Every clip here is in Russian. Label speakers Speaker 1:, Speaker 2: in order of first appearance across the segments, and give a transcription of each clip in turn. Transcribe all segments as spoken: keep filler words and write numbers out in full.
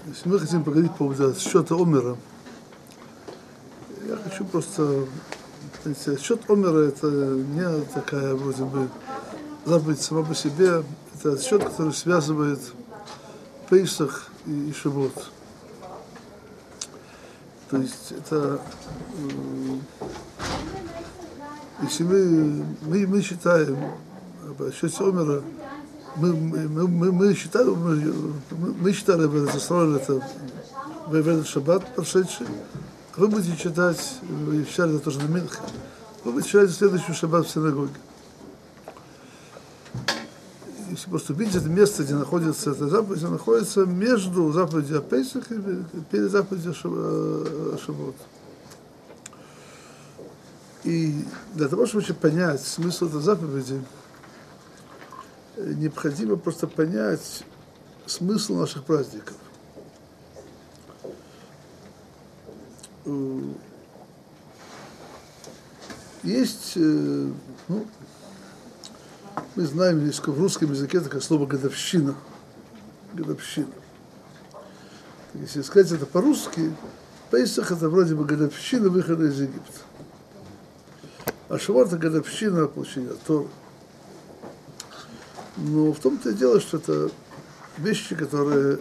Speaker 1: Если мы хотим поговорить по поводу счета Омера, я хочу просто... Знаете, счет Омера — это не такая, вроде бы, заповедь сама по себе. Это счет, который связывает Пейсах и, и Шавуот. То есть это... Если мы, мы, мы считаем о счете Омера, мы, мы, мы, мы считали, мы, мы считали об этом, это в этот шаббат прошедший. Вы будете читать, вы читали это тоже на Минхе, вы будете читать следующий шаббат в синагоге. Если просто увидеть это место, где находится эта заповедь, она находится между заповедью о Пейсах и перед заповедью о Шавуот. И для того, чтобы понять смысл этой заповеди, необходимо просто понять смысл наших праздников. Есть, ну, мы знаем, есть в русском языке такое слово «годовщина». Годовщина. Если сказать это по-русски, Пейсах — это вроде бы годовщина выхода из Египта. А Шавуот — это годовщина получения Торы. Но в том-то и дело, что это вещи, которые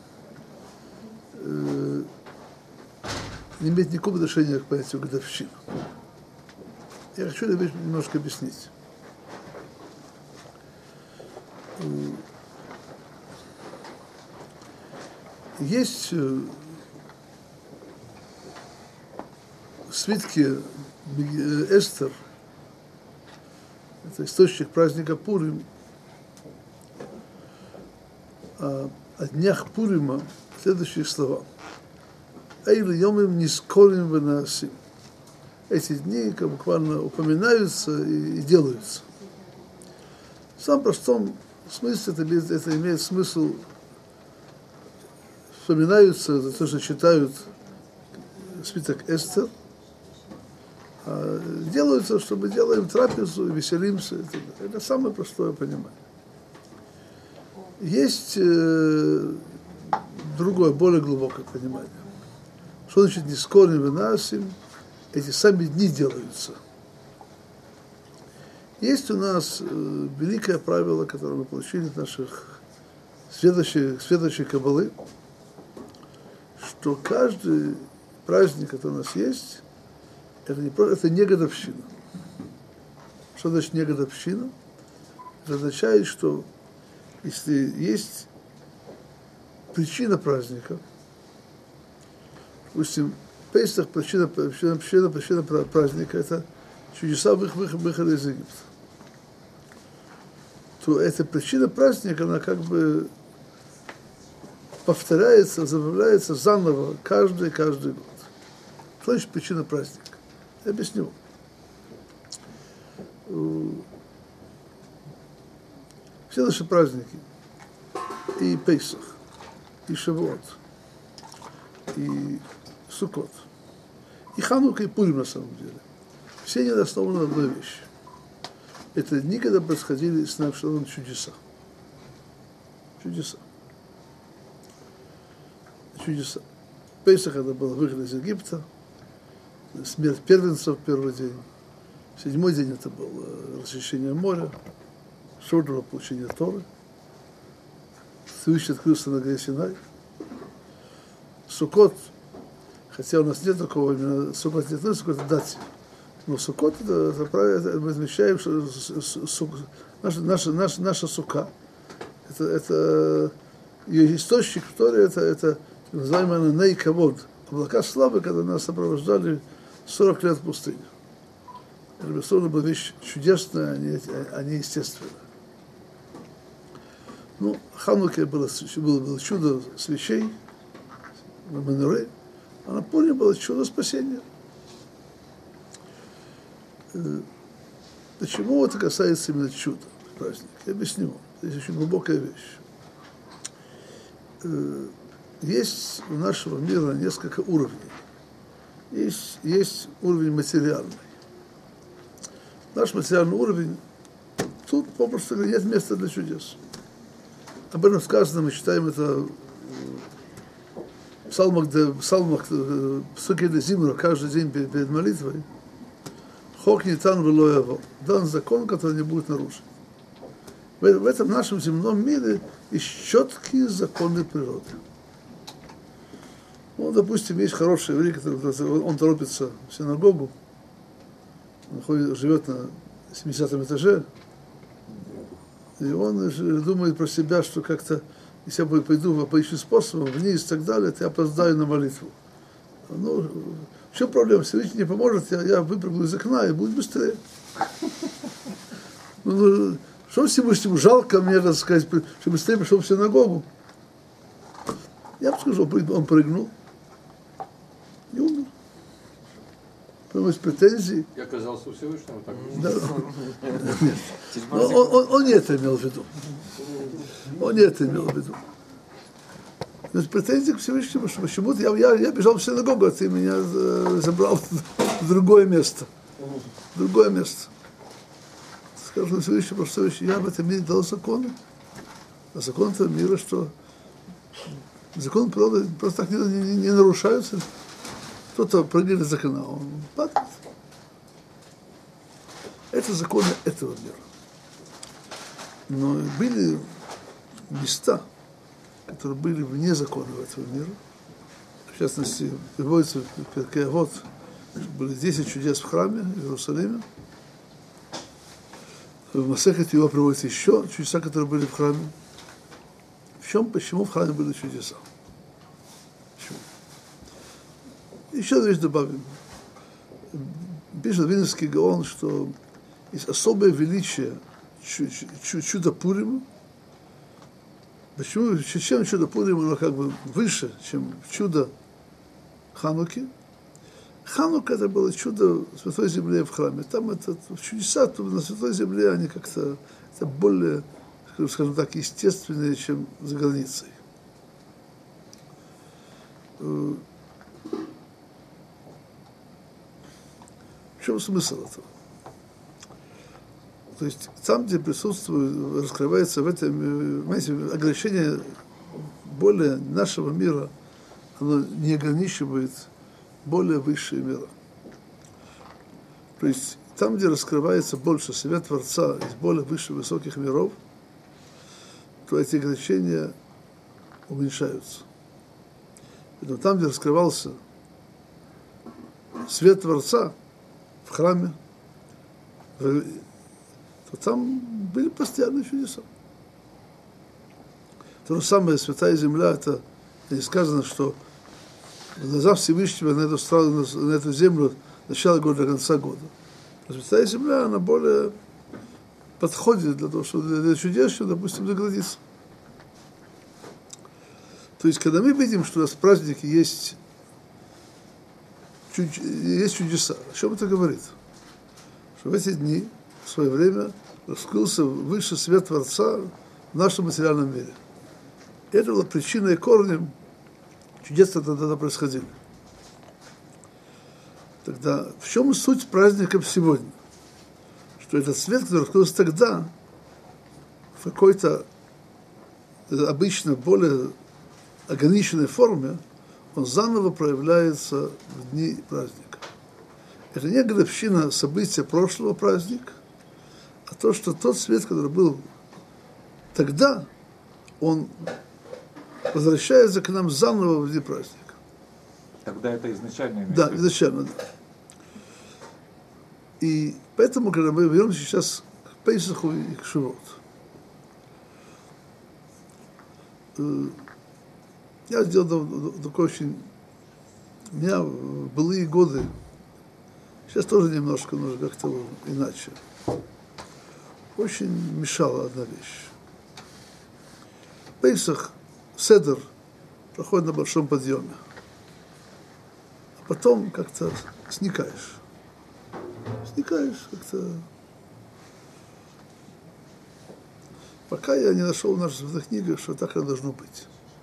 Speaker 1: э, не имеют никакого отношения к понятию годовщины. Я хочу эту вещь немножко объяснить. Есть э, свитки Эстер, это источник праздника Пурим. А о днях Пурима следующие слова. Эйли йомим нискорим венасим. Эти дни как буквально упоминаются и, и делаются. В самом простом смысле это, это имеет смысл, вспоминаются за то, что читают свиток Эстер, а делаются, чтобы делаем трапезу, веселимся. Это, это самое простое понимание. Есть э, другое, более глубокое понимание. Что значит нискорим венасим? Эти сами дни делаются. Есть у нас э, великое правило, которое мы получили от наших следующих, следующей каббалы, что каждый праздник, который у нас есть, это не, это не годовщина. Что значит не годовщина? Это означает, что если есть причина праздника, допустим, Пейсах, причина, причина, причина, причина праздника, это чудеса выхода из Египта, то эта причина праздника, она как бы повторяется, забавляется заново каждый, каждый год. Что значит причина праздника? Я объясню. Все наши праздники, и Пейсах, и Шавуот, и Суккот, и Ханука, и Пурим на самом деле, все они основаны на одной вещи. Это дни, когда происходили с нами чудеса. Чудеса. Чудеса. Пейсах — это был выход из Египта, смерть первенца в первый день. Седьмой день это было расчищение моря, Шавуот — получение Торы. Всевышний открылся на горе Синай. Суккот, хотя у нас нет такого именно, Суккот нет, но Суккот — это дати. Но Суккот — это, это, это мы отмечаем, что сук, наша, наша, наша, наша сука, это, это ее источник, который это, это называемый Ней Кавод, облака славы, когда нас сопровождали сорок лет в пустыне. Это, безусловно, была вещь чудесная, а не, а не естественная. Ну, в Хануке было, было, было чудо свечей, Меноры, а на Пуриме было чудо спасения. Почему это касается именно чуда праздника? Я объясню. Это очень глубокая вещь. Есть у нашего мира несколько уровней. Есть, есть уровень материальный. Наш материальный уровень, тут попросту нет места для чудес. Об этом сказано, мы читаем это в псалмах, в псалмах Псуки Зимра каждый день перед, перед молитвой Хок не тан вело его, дан закон, который не будет нарушен. В, в этом нашем земном мире есть четкие законы природы. Ну, допустим, есть хороший еврей, который он торопится в синагогу, он ходит, живет на семидесятом этаже, и он думает про себя, что как-то, если я пойду, поищу способом, вниз и так далее, то я опоздаю на молитву. Ну, в чем проблема? Всевышний не поможет, я, я выпрыгну из окна и будет быстрее. Ну, ну, что Всевышнему жалко мне, так сказать, что быстрее пришел в синагогу? Я бы сказал, он прыгнул и умер. Потому что претензии.
Speaker 2: Я оказался у Всевышнего так.
Speaker 1: Да. Нет. Он, он, он не это имел в виду. Он не это имел в виду. То есть претензии к Всевышнему, что почему-то я, я, я бежал в синагогу, а ты меня забрал в другое место. В другое место. Скажу Всевышнему, что я в этом мире дал законы. А закон этого мира, что закон природы просто так не, не, не нарушаются. Кто-то прыгнет из окна, он падает. Это законы этого мира. Но были места, которые были вне законов этого мира. В частности, приводится в Перкей Авот, были десять чудес в храме в Иерусалиме. В Масехет его приводится еще чудеса, которые были в храме. В чем, почему в храме были чудеса? Почему? Еще одну вещь добавим. Пишет Вильнюсский Гаон, что есть особое величие чуда Пурима. Почему? Чем чудо Пурима, оно как бы выше, чем чудо Хануки. Ханука это было чудо Святой Земли в храме. Там это чудеса на Святой Земле, они как-то это более, скажем так, естественные, чем за границей. В чем смысл этого? То есть там, где присутствует, раскрывается в этом, знаете, ограничение более нашего мира, оно не ограничивает более высшие мира. То есть там, где раскрывается больше свет Творца из более высших, высоких миров, то эти ограничения уменьшаются. Но там, где раскрывался свет Творца в храме, то там были постоянные чудеса. То же самое Святая Земля, это не сказано, что в глазах Всевышнего на эту страну, на эту землю начало года до конца года. А Святая Земля, она более подходит для того, чтобы для чудес, чем, допустим, для границ. То есть, когда мы видим, что у нас в празднике есть, есть чудеса, о чем это говорит? Что в эти дни, в свое время, раскрылся высший свет Творца в нашем материальном мире. И это было причиной и корнем чудес, которые тогда происходили. Тогда в чем суть праздника сегодня? Что этот свет, который раскрылся тогда, в какой-то обычно более ограниченной форме, он заново проявляется в дни праздника. Это не годовщина события прошлого праздника, а то, что тот свет, который был тогда, он возвращается к нам заново в дни праздника.
Speaker 3: Тогда это изначально имеется.
Speaker 1: Да, изначально, да. И поэтому, когда мы вернемся сейчас к Пейсаху и к Шивот, я сделал такой очень... У меня в былые годы, сейчас тоже немножко, но как-то иначе, очень мешала одна вещь. Пейсах, Седер проходит на большом подъеме. А потом как-то сникаешь. Сникаешь как-то. Пока я не нашел в наших святых книгах, что так оно должно быть.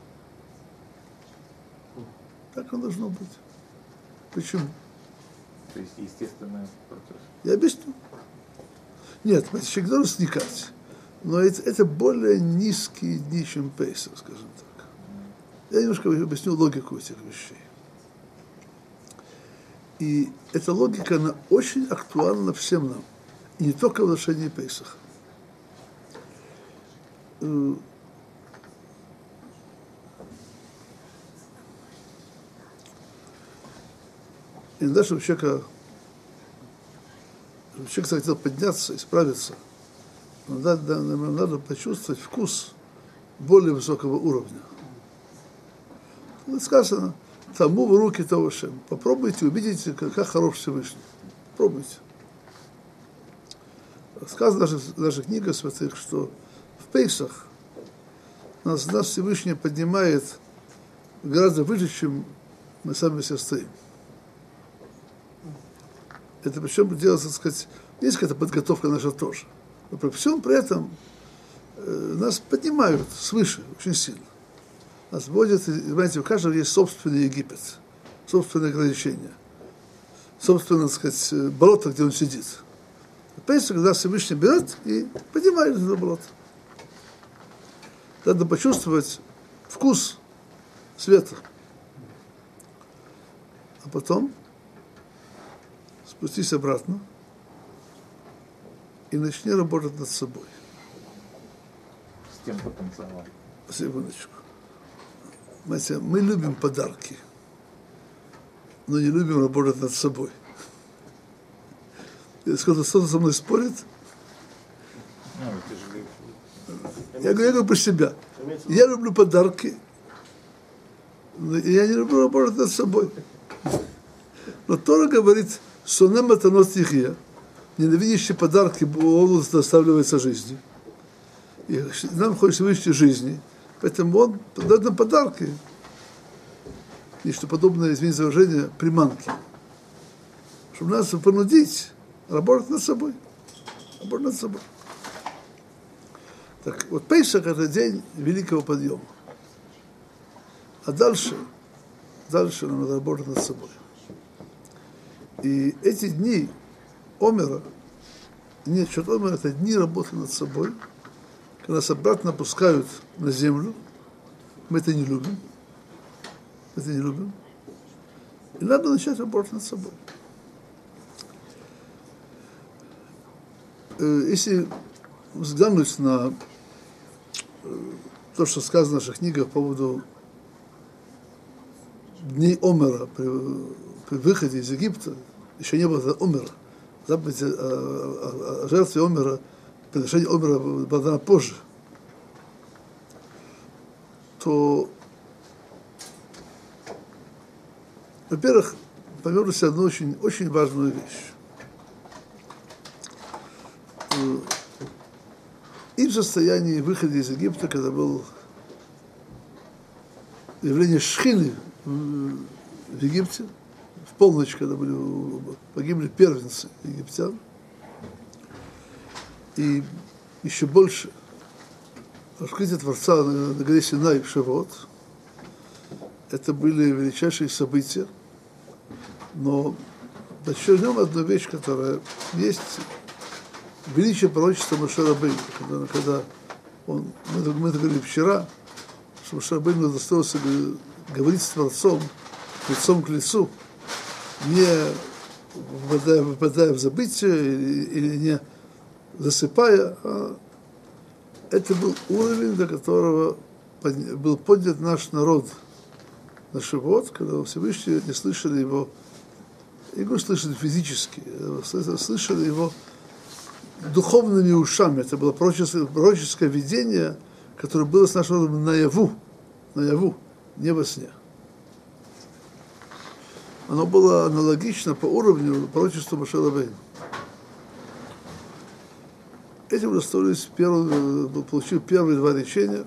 Speaker 1: Так оно должно быть. Почему?
Speaker 3: То есть естественный процесс.
Speaker 1: Я объясню. Нет, человек должен сникать. Но это, это более низкие дни, чем Пейсах, скажем так. Я немножко объясню логику этих вещей. И эта логика, она очень актуальна всем нам. И не только в отношении Пейсаха. Иногда, чтобы человека, чтобы человек захотел подняться, исправиться, надо, надо почувствовать вкус более высокого уровня. Сказано, тому в руки того Шем. Попробуйте, увидите, как, как хорош Всевышний. Пробуйте. Сказано в наших, в наших книгах святых, что в Пейсах нас, нас Всевышний поднимает гораздо выше, чем мы сами все стоим. Это причем делается, так сказать, есть какая-то подготовка наша тоже. Но при всем при этом э, нас поднимают свыше очень сильно. Нас вводят, знаете, у каждого есть собственный Египет, собственные ограничения, собственно, так сказать, болото, где он сидит. Понимаете, когда Всевышний берет и поднимает это болото. Надо почувствовать вкус света. А потом спустись обратно и начни работать над собой.
Speaker 3: С тем потенциалом.
Speaker 1: Секундочку. Знаете, мы любим подарки, но не любим работать над собой. Если кто-то со мной спорит,
Speaker 3: ну, тяжелее.
Speaker 1: Я говорю, я говорю про себя. Я люблю подарки, но я не люблю работать над собой. Но Тора говорит, сонем матанот ихия, ненавидящий подарки, он доставляется жизни. И нам хочется вывести жизни, поэтому он дает нам подарки. И что подобное, извините за выражение, приманки. Чтобы нас понудить работать над собой. Работать над собой. Так вот, Пейсах – это день великого подъема. А дальше, дальше нам надо работать над собой. И эти дни Омера, нет, что Омера – это дни работы над собой, когда нас обратно опускают на землю. Мы это не любим. Мы это не любим. И надо начать работать над собой. Если взглянуть на то, что сказано в наших книгах по поводу дней Омера при, при выходе из Египта, еще не было Омера. Заповедь о, о, о жертве Омера, приношение Омера было дано позже. То, во-первых, поймем себе одну очень, очень важную вещь. И в состоянии выхода из Египта, когда был явление Шхины в Египте, в полночь, когда были, погибли первенцы египтян, и еще больше раскрытие Творца на, на горе Синай в Шавот, это были величайшие события, но подчеркнем одну вещь, которая есть величие пророчества Моше Рабейну, когда, когда он, мы, мы это говорили вчера, что Моше Рабейну удостоился говорить с Творцом лицом к лицу, не выпадая, выпадая в забытие или, или не засыпая, а это был уровень, до которого был поднят наш народ на Шавот, когда Всевышний не слышали его, его слышали физически, слышали его духовными ушами. Это было пророческое, пророческое видение, которое было с нашим народом наяву, наяву, не во сне. Оно было аналогично по уровню пророчеству Моше Рабейну. Этим удостоились, получил первые два речения.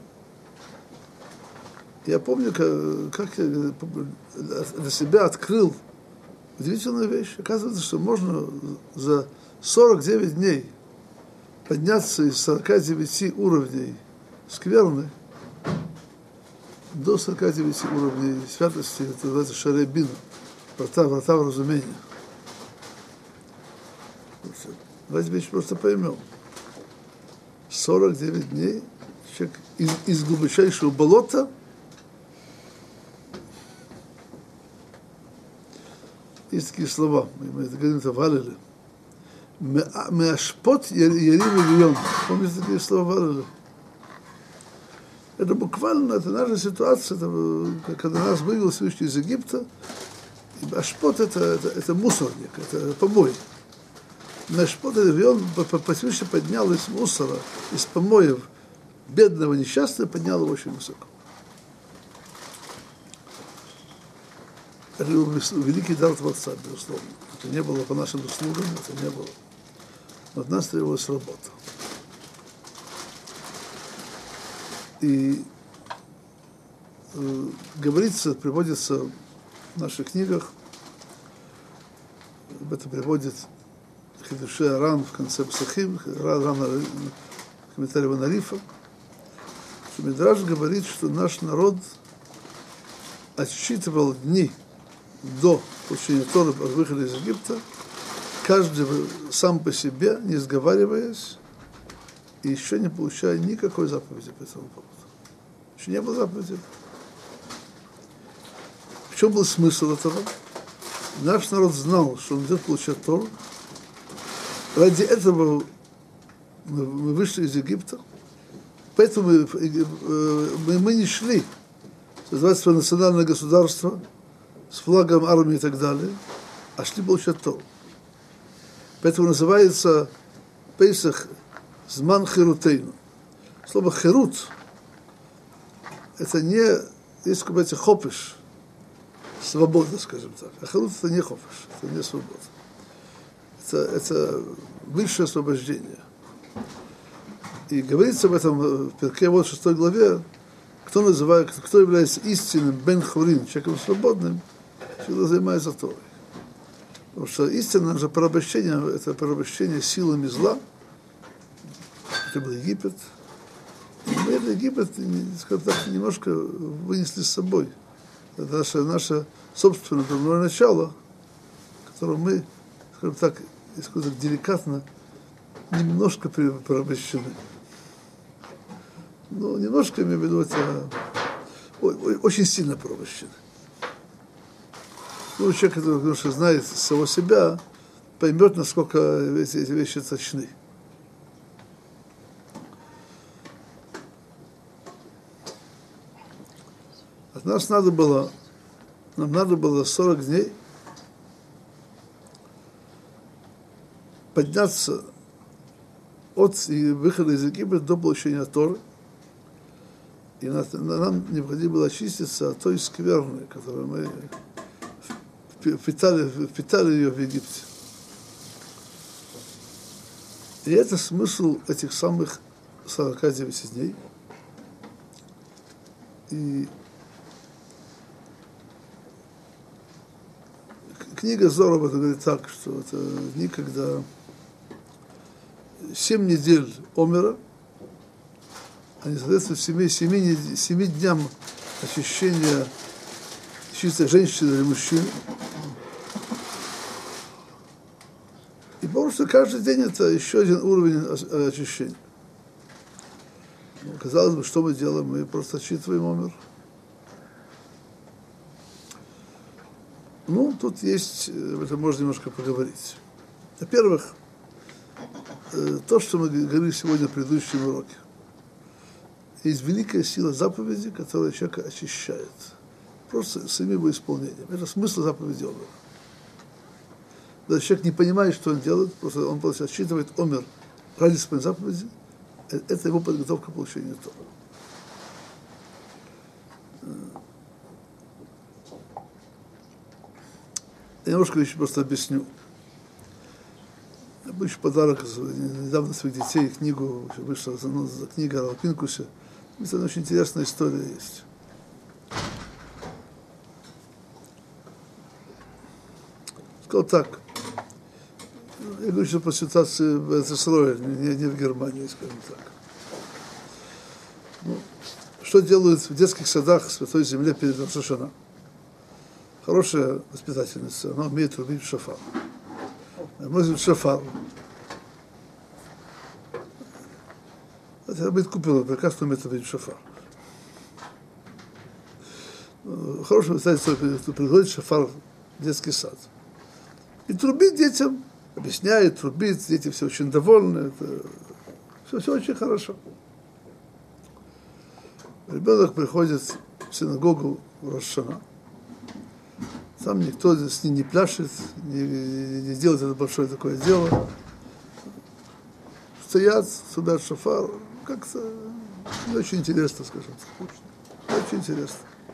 Speaker 1: Я помню, как, как я для себя открыл удивительную вещь. Оказывается, что можно за сорок девять дней подняться из сорока девяти уровней скверны до сорока девяти уровней святости, это называется шарей бина, врата, врата вразумения. Давайте вещь просто поймем. сорок девять дней человек из, из глубочайшего болота Есть такие слова, мы это говорим, это в Аллиле. Меашпот ярим ильон. Помните такие слова в Аллиле? Это буквально, это наша ситуация, это, когда нас вывел Всевышний из Египта. Ашпот это, это, это мусорник, это помой. Ашпот это он Всевышний поднял из мусора, из помоев бедного несчастного, поднял его очень высоко. Это великий дар Творца, безусловно. Это не было по нашим заслугам, это не было. Но от нас требовалась работа. И э, говорится, приводится в наших книгах, об этом приводит Хидушей Аран в конце Псахим, Аран, комментарий Ванарифа, что Мидраш говорит, что наш народ отсчитывал дни до получения Торы, от выхода из Египта, каждый сам по себе, не сговариваясь, и еще не получая никакой заповеди по этому поводу. Еще не было заповеди. В чем был смысл этого? Наш народ знал, что он идет получать Тору. Ради этого мы вышли из Египта. Поэтому мы, мы, мы не шли создавать свое национальное государство с флагом армии и так далее, а шли получать Тору. Поэтому называется Пейсах Зман Херутейну. Слово Херут это не, есть как бы хопиш, свобода, скажем так. А Херут это не хопиш, это не свобода. Это, это высшее освобождение. И говорится об этом в Перке вот шестой главе, кто называет, кто является истинным бен хурин, человеком свободным, всегда занимается Торой. Потому что истинное же порабощение, это порабощение силами зла. Это был Египет. И мы этот Египет, скажем так, немножко вынесли с собой. Это наше, наше собственное дурное начало, которое мы, скажем так, скажем так, деликатно, немножко порабощены. Ну, немножко, имею в виду, это очень сильно порабощены. Ну, человек, который знает самого себя, поймет, насколько эти, эти вещи точны. От нас надо было, нам надо было сорок дней подняться от выхода из Египта до получения Торы. И нам необходимо было очиститься от той скверны, которую мы впитали, впитали ее в Египте. И это смысл этих самых сорока девяти дней. И книга Зора говорит так, что это дни, когда семь недель омера, они соответствуют семи, семи, семи дням очищения чистой женщины или мужчины. И потому что каждый день это еще один уровень очищения. Ну, казалось бы, что мы делаем? Мы просто отчитываем омер. Ну, тут есть, об этом можно немножко поговорить. Во-первых, то, что мы говорили сегодня в предыдущем уроке. Есть великая сила заповеди, которая человека очищает. Просто самим его исполнением. Это смысл заповеди омера. Даже человек не понимает, что он делает, просто он просто отсчитывает омер ради исполнения заповеди. Это его подготовка к получению Торы. Я немножко еще просто объясню. Я был еще подарок недавно своих детей, книгу, вышла ну, книга о Ралпинкусе. Это очень интересная история есть. Сказал так. Я говорю, что по ситуации в СССР, не, не в Германии, скажем так. Ну, что делают в детских садах в Святой Земле перед Рош ха-Шана? Хорошая воспитательница, она умеет рубить шафар. Она может шафар. Это будет купила, прекрасно умеет рубить шафар. Хорошая воспитательница приходит шафар в детский сад. И трубит детям, объясняет, трубит, дети все очень довольны, это, все, все очень хорошо. Ребенок приходит в синагогу в Рош ха-Шана, там никто с ним не пляшет, не, не делает это большое такое дело. Стоят, судят шофар, как-то не очень интересно, скажем так. Не очень интересно.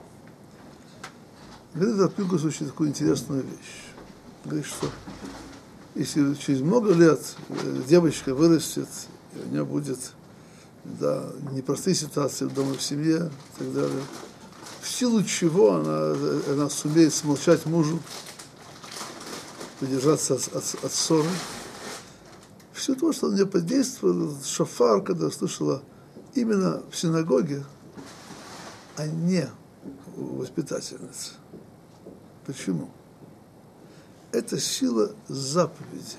Speaker 1: Говорит Рав очень такую интересную вещь. Говорит, что если через много лет девочка вырастет, и у нее будет, да, непростые ситуации дома, в семье и так далее, в силу чего она, она сумеет смолчать мужу, удержаться от, от, от ссоры. Все то, что на нее подействовало, шофар, когда слышала именно в синагоге, а не у воспитательницы. Почему? Это сила заповеди.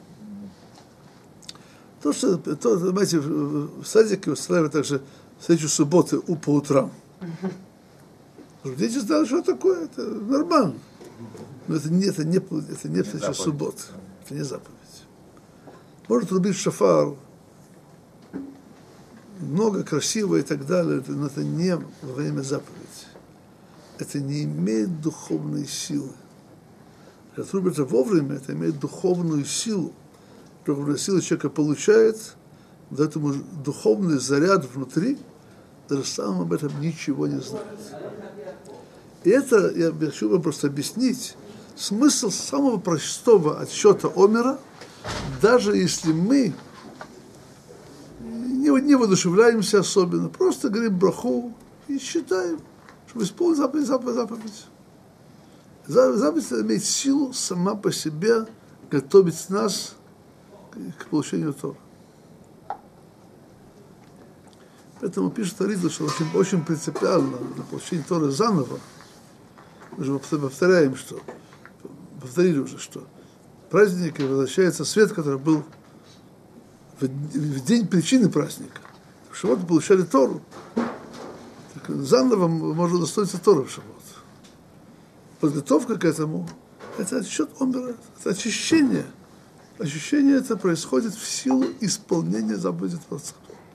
Speaker 1: То, что, то, знаете, в садике устраивают также встречу субботы у, по утрам. Дети знают, что такое, это нормально. Но это не, это не, это не встреча субботы, это не заповедь. Может рубить шофар, много, красиво и так далее, но это не во время заповеди. Это не имеет духовной силы. Когда трубится вовремя, это имеет духовную силу. Духовная сила человека получает, дает ему духовный заряд внутри, даже сам об этом ничего не знает. И это, я хочу вам просто объяснить, смысл самого простого отсчета омера, даже если мы не, не воодушевляемся особенно, просто говорим браху и считаем, чтобы исполнить заповедь, заповедь, заповедь. Заповедь имеет силу сама по себе готовить нас к получению Торы. Поэтому пишет Аризаль, что очень, очень принципиально для получения Торы заново. Мы же повторяем, что повторили уже, что праздники возвращается свет, который был в, в день причины праздника. В Шавот мы получали Тору. Так заново можно достоиться Торы в Шавот. Подготовка к этому – это отсчет омера, это очищение. Очищение это происходит в силу исполнения заповедей Творца.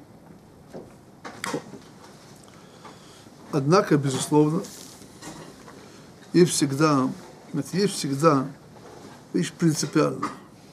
Speaker 1: Однако, безусловно, есть всегда, есть всегда вещь принципиальная.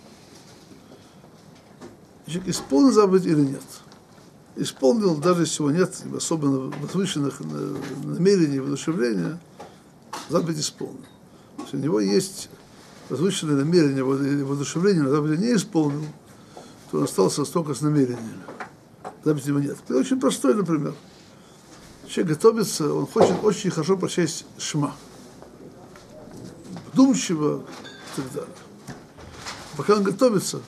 Speaker 1: Человек исполнил заповедь или нет? Исполнил, даже если его нет особенно возвышенных намерений, воодушевления, заповедь исполнил. Если у него есть возвышенное намерение, воодушевление, но заповедь не исполнил, то он остался только с намерениями. Заповедь его нет. Это очень простой, например. Человек готовится, он хочет очень хорошо прочесть Шма. Вдумчиво и так далее. Пока он готовится,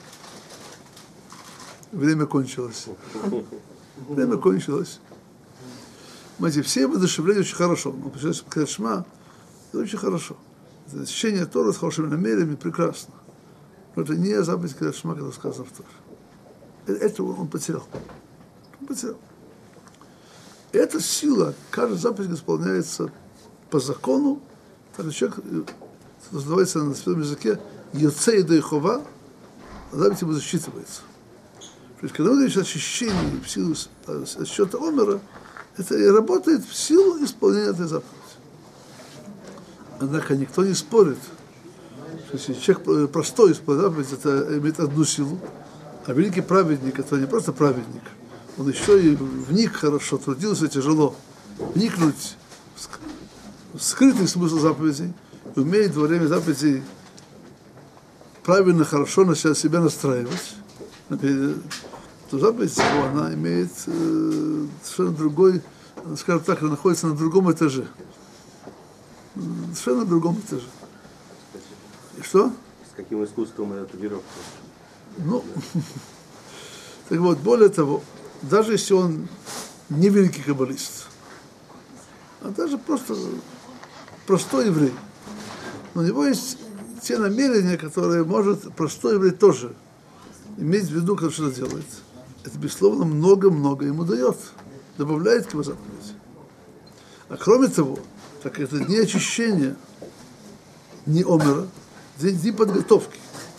Speaker 1: время кончилось. Время кончилось. Понимаете, все воодушевления очень хорошо. Но почему сказать Шма, это очень хорошо. Это чтение Торы с хорошими намерениями прекрасно. Но это не заповедь сказать Шма, когда сказано в Торе. Это он потерял. Он потерял. И эта сила, каждая заповедь исполняется по закону, так человек, это называется на святом языке, йоцей дейхова, а заповедь ему засчитывается. То есть, когда мы говорим о очищении в силу отсчета омера, это и работает в силу исполнения этой заповеди. Однако никто не спорит, что если человек простой исполняет заповедь, это имеет одну силу, а великий праведник, это не просто праведник, он еще и вник хорошо, трудился тяжело, вникнуть в скрытый смысл заповедей, и умеет во время заповедей правильно, хорошо начать себя настраивать, то заповедь его, она имеет э, совершенно другой, скажем так, она находится на другом этаже. Совершенно на другом этаже. И что?
Speaker 2: С каким искусством эта веревка?
Speaker 1: Ну, так вот, более того, даже если он не великий каббалист, а даже просто простой еврей, но у него есть те намерения, которые может простой еврей тоже иметь в виду, когда что-то делает. Это, безусловно, много-много ему дает, добавляет к его заповеди. А кроме того, так это не очищение, не омера, дни, дни подготовки.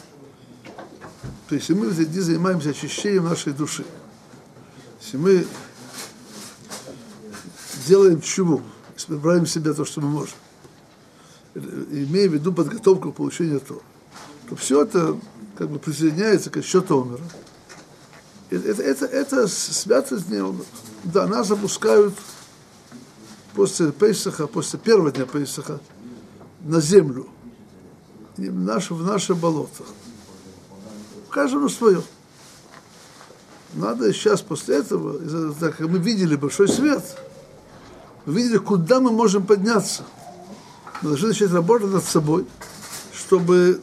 Speaker 1: То есть, если мы в эти дни занимаемся очищением нашей души, если мы делаем чему, исправляем себя то, что мы можем, имея в виду подготовку к получению Торы, то все это как бы присоединяется к счету Омера. Это, это, это свято с днем. Да, нас запускают после Песаха, после первого дня Песаха на землю, в наше, в наше болото. Каждому свое. Надо сейчас после этого, так как мы видели большой свет, мы видели, куда мы можем подняться. Мы должны начать работать над собой, чтобы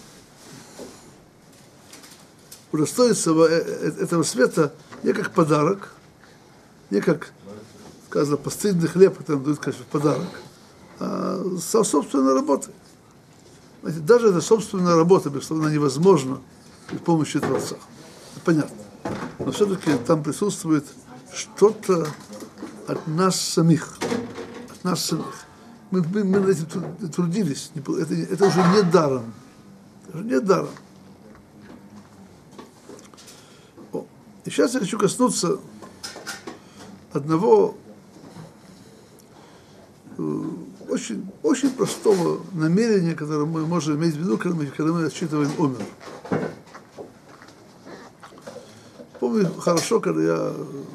Speaker 1: удостоиться этого света не как подарок, не как, сказано, постыдный хлеб, который нам дают, конечно, в подарок, а со собственной работой. Знаете, даже эта собственная работа, безусловно, невозможна без помощи Творца. Это понятно. Но все-таки там присутствует что-то от нас самих. От нас самих. Мы, мы, мы над этим трудились. Это, это уже не даром. Это уже не даром. О. И сейчас я хочу коснуться одного э, очень, очень простого намерения, которое мы можем иметь в виду, когда мы, когда мы отсчитываем Омер. Помню хорошо, когда я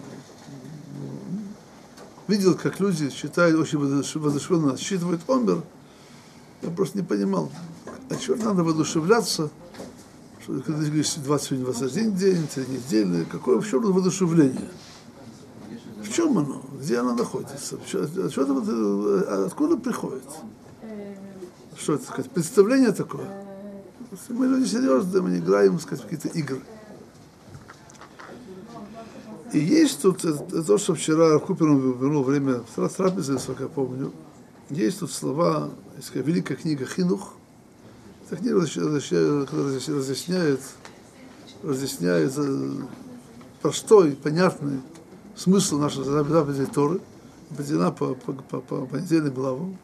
Speaker 1: видел, как люди считают, очень воодушевленно отсчитывают Омер, я просто не понимал, а чего надо воодушевляться, что, когда ты говоришь двадцать двадцать один день, три недели, какое в чем воодушевление? В чем оно? Где оно находится? Что, откуда приходит? Что это, сказать, представление такое? Мы люди серьезные, мы не играем, сказать, в какие-то игры. И есть тут то, что вчера Купер вернул время трапезы, насколько я помню. Есть тут слова, есть великая книга Хинух. Эта книга разъясняет, разъясняет простой, понятный смысл нашей заповедей Торы, определена по, по, по, по понедельным главам.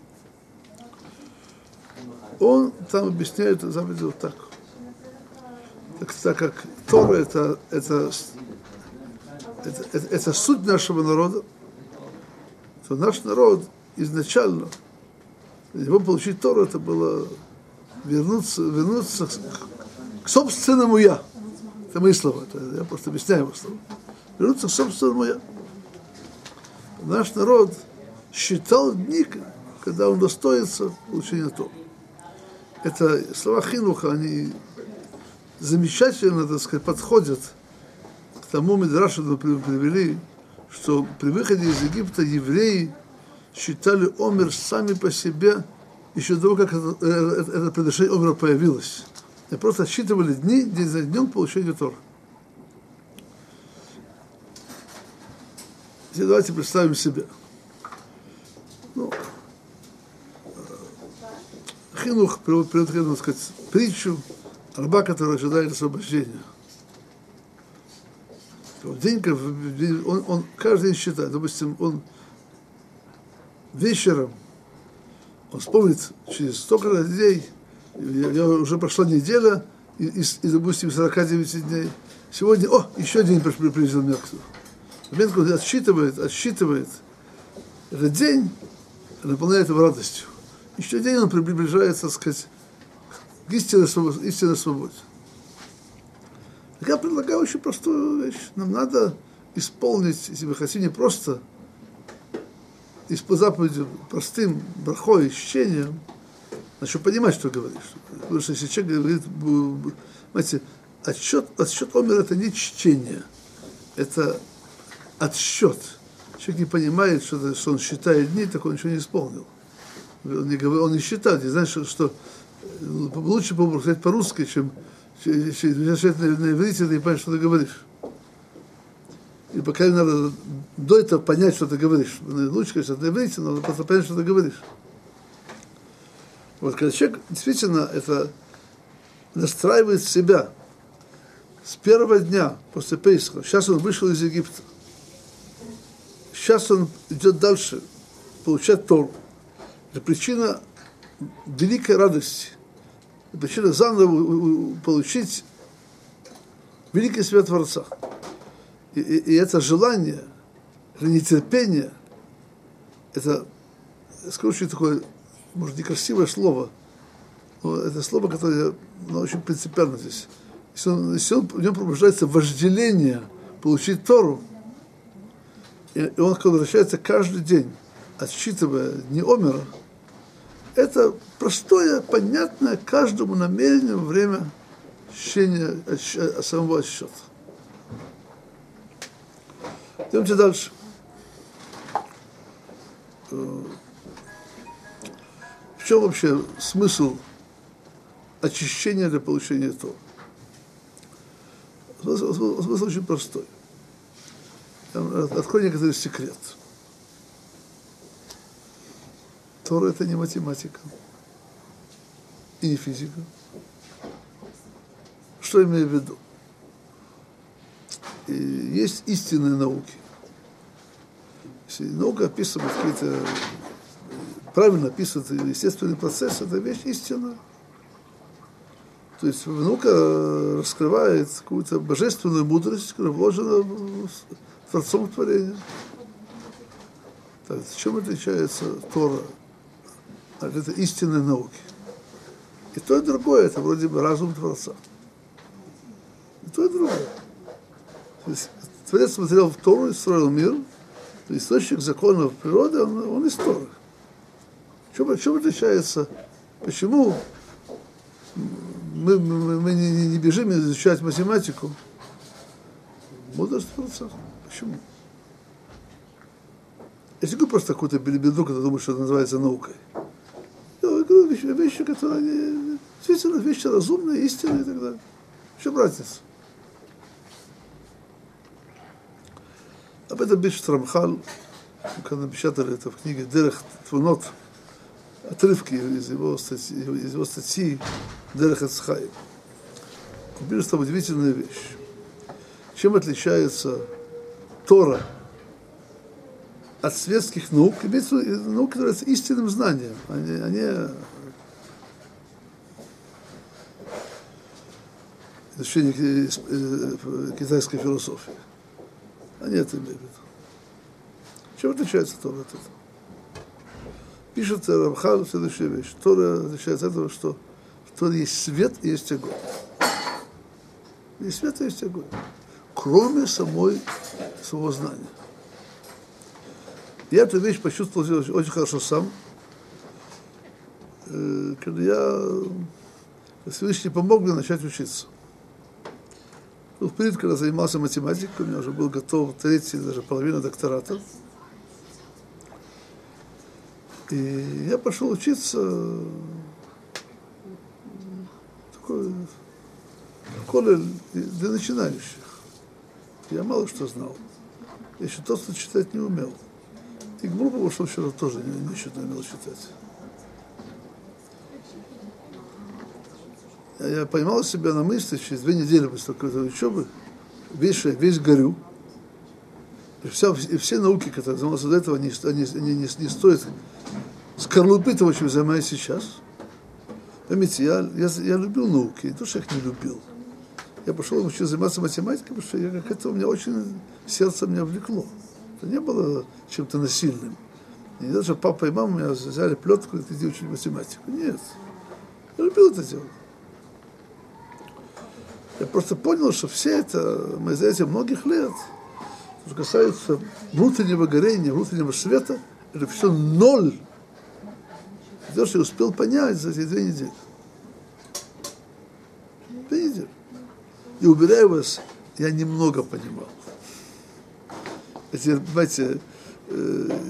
Speaker 1: Он там объясняет заповедь вот так. Так, так как Тора это, это Это, это, это суть нашего народа, то наш народ изначально, для него получить Тору, это было вернуться, вернуться к, к собственному «я». Это мои слова, это я просто объясняю его слова. Вернуться к собственному «я». Наш народ считал дни, когда он достоится получения Торы. Это слова Хинуха, они замечательно, так сказать, подходят к тому Мидрашу мы привели, что при выходе из Египта евреи считали Омер сами по себе еще до того, как это, это, это предрешение Омера появилось. Они просто отсчитывали дни, день за днем получения Торы. Теперь давайте представим себя. Ну, Хинух приводит, так сказать, притчу раба, который ожидает освобождения. День, он, он каждый день считает, допустим, он вечером, он вспомнит, через столько дней, я, я, уже прошла неделя, из, из, допустим, сорок девять дней, сегодня, о, еще день привезел меня к сюда. В момент, когда он отсчитывает, отсчитывает этот день, наполняет его радостью. Еще день он приближается, так сказать, к истинной свободе. Истинной свободе. Я предлагаю очень простую вещь. Нам надо исполнить, если вы хотите, не просто по заповеди простым брахой, чтением, начать понимать, что говоришь. Потому что если человек говорит, знаете, отсчет, отсчет Омера это не чтение, это отсчет. Человек не понимает, что, что он считает дни, так он ничего не исполнил. Он не, говорит, он не считает, не знает, что, что лучше сказать по-русски, чем если на иврите, ты не понимаешь, что ты говоришь. И пока надо до этого понять, что ты говоришь. Лучше, конечно, на иврите, но надо просто понять, что ты говоришь. Вот когда человек действительно это настраивает себя с первого дня после Песаха, сейчас он вышел из Египта, сейчас он идет дальше, получать Тору. Это причина великой радости. И причина заново получить великий свет Творца. И, и, и это желание, это нетерпение, это, скажу, такое, может, некрасивое слово, но это слово, которое, оно очень принципиально здесь. Если, он, если он, в нем пробуждается вожделение получить Тору, и, и он возвращается каждый день, отсчитывая дни Омера, это простое, понятное каждому намерение во время ощущения самого отсчета. Идемте дальше. В чем вообще смысл очищения для получения Торы? Смысл, смысл очень простой. Открою некоторый секрет. Тора — это не математика и не физика. Что имею в виду? И есть истинные науки. Если наука описывает какие-то, правильно описывает естественный процесс, это вещь истинная. То есть наука раскрывает какую-то божественную мудрость, которая вложена Творцом творения. Так, чем отличается Тора от этой истинной науки? И то, и другое, это вроде бы разум Творца. И то, и другое. То есть Творец смотрел в Тору и строил мир, то есть источник законов природы, он, он из Торы. В чем, в чем отличается, почему мы, мы, мы не, не бежим изучать математику? Мудрость Творца. Почему? Я не говорю просто какую-то белиберду, когда думаю, что это называется наукой. Я говорю вещи, вещи, которые они, действительно вещи разумные, истинные и так далее. В чем разница? Об этом пишет Рамхаль, когда напечатали это в книге «Дерех Твунот», отрывки из его статьи, из его статьи «Дерех эц Хаим». Он пишет там удивительную вещь. Чем отличается Тора от светских наук? Имеется в виду науки, которые являются истинным знанием. Они, они изучение китайской философии. Они это имеют в виду. Чем отличается Тора от этого? Пишет Рамхаль следующую вещь. Тора отличается от этого, что в Торе есть свет и есть огонь. Есть свет и есть огонь. Кроме самой своего знания. Я эту вещь почувствовал очень, очень хорошо сам. Когда я Всевышний помог мне начать учиться. В период, когда занимался математикой, у меня уже был готов третий, даже половина доктората. И я пошел учиться такой, школе для начинающих. Я мало что знал. Я еще толсто читать не умел. И Гмур пошел вчера тоже не, ничего не умел читать. Я поймал себя на мысли, через две недели после какой-то учебы, весь, весь горю. И, вся, и все науки, которые я занимался до этого, они, они, они не, не стоят скорлупы того, чем я занимаюсь сейчас. Поймите, я, я, я любил науки, не то, что я их не любил. Я пошел учиться заниматься математикой, потому что я, как это у меня очень сердце меня влекло. Это не было чем-то насильным. Не даже папа и мама меня взяли плетку и иди учить математику. Нет. Я любил это делать. Я просто понял, что все это, мы за эти многих лет, что касается внутреннего горения, внутреннего света, это все ноль. То, что я успел понять за эти две недели. Две недели. И уверяю вас, я немного понимал. Эти, понимаете, э,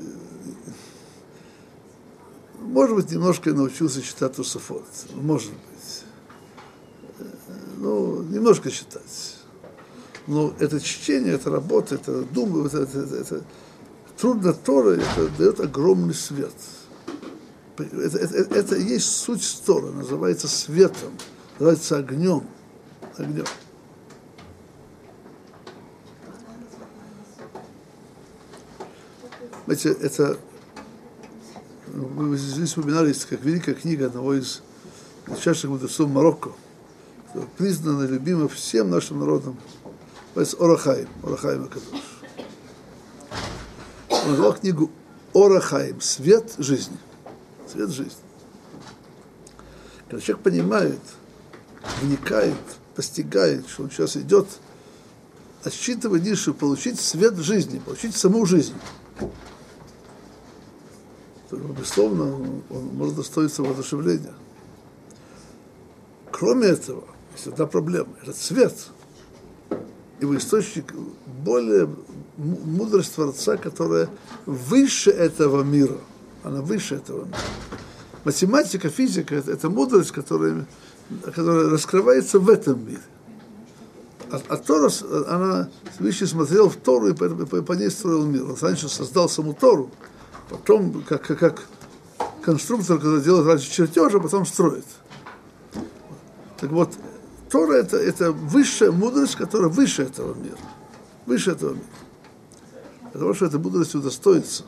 Speaker 1: может быть, немножко я научился читать Тосафот. Может быть. Ну, немножко читать. Но это чтение, это работа, это думаю, это, это, это, это трудно Тора, это дает огромный свет. Это, это, это и есть суть Торы, называется светом, называется огнем. огнем. Знаете, это, вы здесь упоминали, как великая книга одного из величайших мудрецов Марокко, признано, любимо всем нашим народам. Это Ор ха-Хаим, Ор ха-Хаим Акадош. Он назвал книгу Ор ха-Хаим, свет жизни. Свет жизни. Когда человек понимает, вникает, постигает, что он сейчас идет, отсчитывая нишу, получить свет жизни, получить саму жизнь. То, безусловно, он, он может достоиться воодушевления. Кроме этого, есть одна проблема. Этот свет, его источник, более мудрость Творца, которая выше этого мира. Она выше этого мира. Математика, физика – это, это мудрость, которая, которая раскрывается в этом мире. А, а Тора, она, Всевышний смотрел в Тору и по, по, по ней строил мир. Он раньше создал саму Тору, потом, как, как, как конструктор, когда делает раньше чертеж, а потом строит. Так вот, Тора это, – это высшая мудрость, которая выше этого мира. Выше этого мира. Для того, чтобы этой мудростью удостоиться,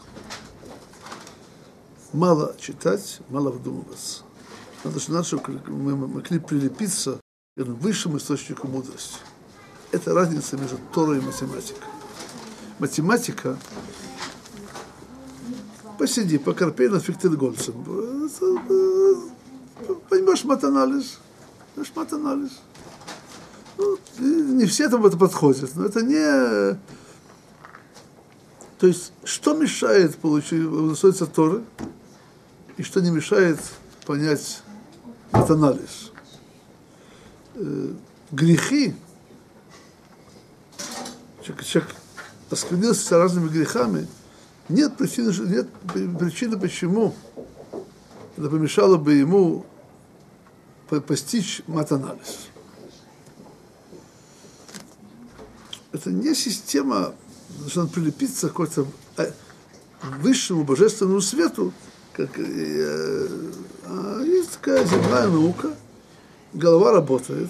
Speaker 1: мало читать, мало вдумываться. Надо, чтобы мы могли прилепиться к высшему источнику мудрости. Это разница между Торой и математикой. Математика, посиди, покорпей над Фихтельгольцем. Понимаешь матанализ? Понимаешь матанализ? Ну, не все там это подходят, но это не... То есть, что мешает получить, удостоиться Торы, и что не мешает понять матанализ? Э, грехи, человек, человек осквернился разными грехами, нет причины, нет причины, почему это помешало бы ему постичь матанализ. Это не система, что он прилепится к какому-то высшему божественному свету, как, э, а есть такая земная наука, голова работает,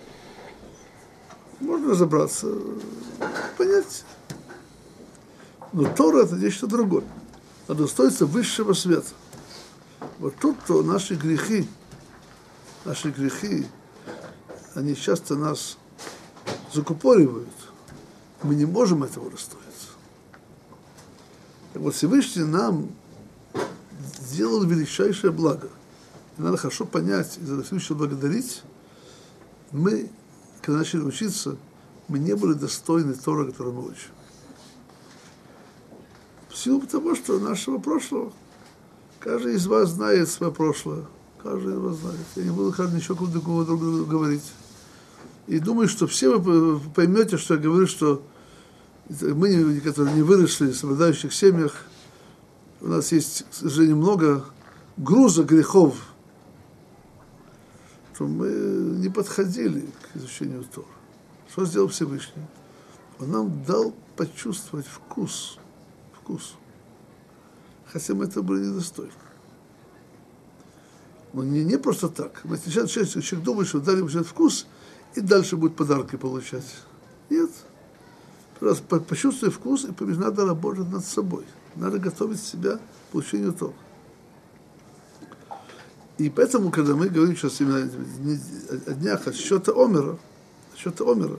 Speaker 1: можно разобраться, понять. Но Тора – это нечто другое. Надо устроиться высшего света. Вот тут-то наши грехи, наши грехи, они часто нас закупоривают. Мы не можем этого расстроиться. Так вот, Всевышний нам сделал величайшее благо. И надо хорошо понять, и за Всевышнего благодарить. Мы, когда начали учиться, мы не были достойны Тора, которую мы учим. В силу того, что нашего прошлого. Каждый из вас знает свое прошлое. Каждый из вас знает. Я не буду ничего другого другого говорить. И думаю, что все вы поймете, что я говорю, что мы, которые не выросли в соблюдающих семьях, у нас есть, к сожалению, много груза грехов, что мы не подходили к изучению Торы. Что сделал Всевышний? Он нам дал почувствовать вкус. Вкус. Хотя мы этого были недостойны. Но не, не просто так. Мы сейчас человек, человек думает, что дали ему вкус, и дальше будет подарки получать. Нет. Просто почувствуй вкус, и надо работать над собой. Надо готовить себя к получению Торы. И поэтому, когда мы говорим сейчас именно о днях отсчета Омера, отсчета Омера,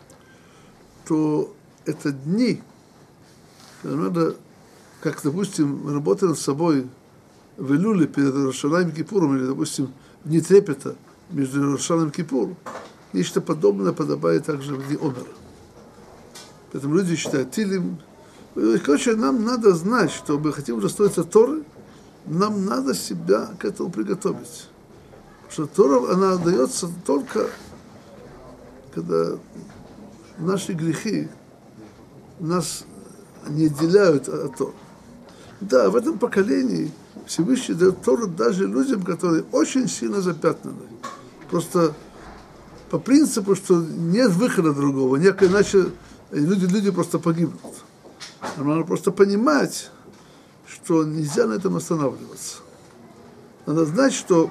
Speaker 1: то это дни, когда надо, как, допустим, мы работаем над собой в Илюле перед Рошанаем и Кипуром, или, допустим, в дни трепета между Рошаном и Кипуром, нечто подобное подобает также в дни Омера. Поэтому люди считают Тилим. Короче, нам надо знать, что мы хотим удостоиться Торы, нам надо себя к этому приготовить. Потому что Тора, она дается только, когда наши грехи нас не отделяют от Торы. Да, в этом поколении Всевышний дает Тору даже людям, которые очень сильно запятнаны. Просто по принципу, что нет выхода другого, иначе люди, люди просто погибнут. Но надо просто понимать, что нельзя на этом останавливаться. Надо знать, что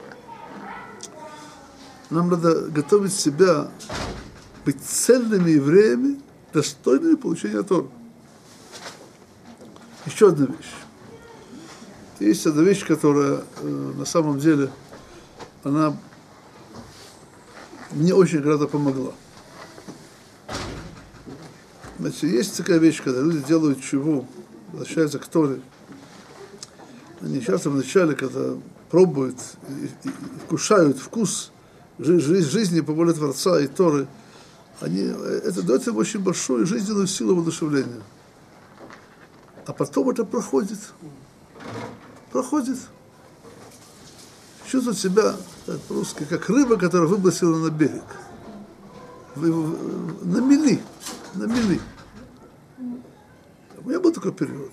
Speaker 1: нам надо готовить себя быть цельными евреями, достойными получения Торы. Еще одна вещь. Есть одна вещь, которая э, на самом деле она мне очень когда-то помогла. Значит, есть такая вещь, когда люди делают чего, возвращаются к Торе. Они часто вначале, когда пробуют и, и, и вкушают вкус жизни, жизни по воле Творца и Торы, они, это дает им очень большую жизненную силу воодушевления. А потом это проходит. Проходит. Чувствует себя, так по-русски, как рыба, которая выбросила на берег. На мели. На мели. У меня был такой период.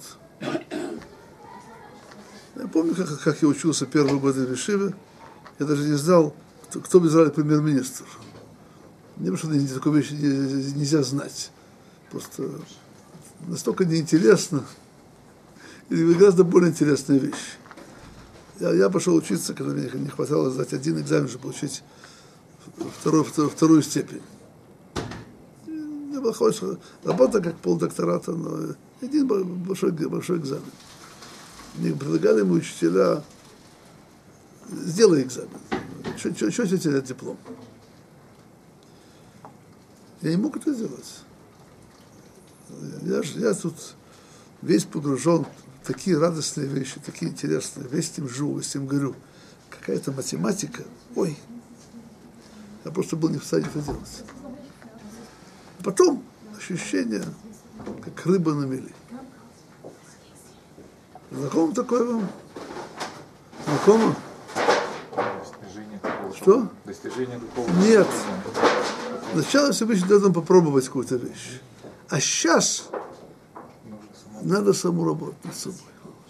Speaker 1: Я помню, как, как я учился первые годы в Ешиве. Я даже не знал, кто, кто в Израиле премьер-министр. Мне просто такой вещи нельзя знать. Просто настолько неинтересно. И гораздо более интересная вещь. Я, я пошел учиться, когда мне не хватало сдать один экзамен, чтобы получить вторую, вторую, вторую степень. Была хорошая работа, как полдоктората, но один большой, большой экзамен. Мне предлагали мои учителя, сделай экзамен. Что тебе терять диплом? Я не мог это сделать. Я, я тут весь погружен в такие радостные вещи, такие интересные. Весь этим живу, весь этим горю. Какая-то математика. Ой, я просто был не в состоянии это делать. Потом ощущение, как рыба на мели. Знакомо такое вам? Знакомо?
Speaker 3: Достижение какого-то.
Speaker 1: Что?
Speaker 3: Достижение какого-то.
Speaker 1: Нет. Сначала Всевышний должен попробовать какую-то вещь. А сейчас надо саму работать над собой.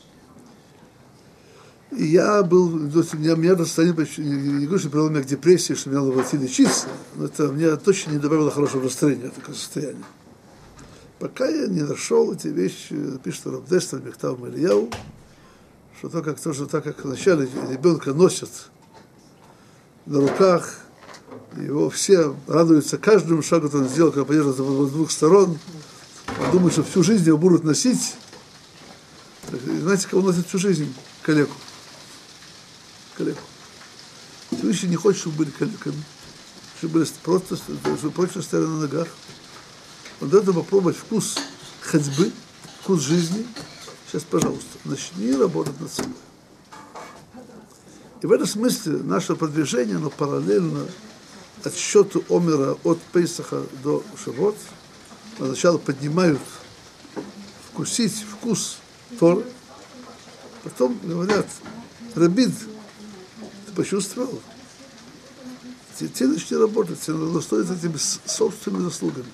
Speaker 1: И я был, меня, меня это состояние, не говорю, что привело меня к депрессии, что мне надо было идти лечиться, но это мне точно не добавило хорошего настроения, такое состояние. Пока я не нашел эти вещи, пишет Рав Дестер, Мехтав Ильяу, что то, как, то, что так как вначале ребенка носят на руках, его все радуются каждому шагу, который он сделал, когда поддерживает с двух сторон, он думает, что всю жизнь его будут носить. Знаете, кого носят всю жизнь? Калеку. Калеку. Всевышний не хочет, чтобы были калеками, чтобы были просто, чтобы прочно стояли на ногах. Он дает нам попробовать вкус ходьбы, вкус жизни. Сейчас, пожалуйста, начни работать над собой. И в этом смысле наше продвижение, оно параллельно отсчету Омера от Пейсаха до Шавот. Сначала поднимают вкусить вкус Торы. Потом говорят, Рабид, ты почувствовал? Ты, ты начни работать, тебе надо стоить этими собственными заслугами.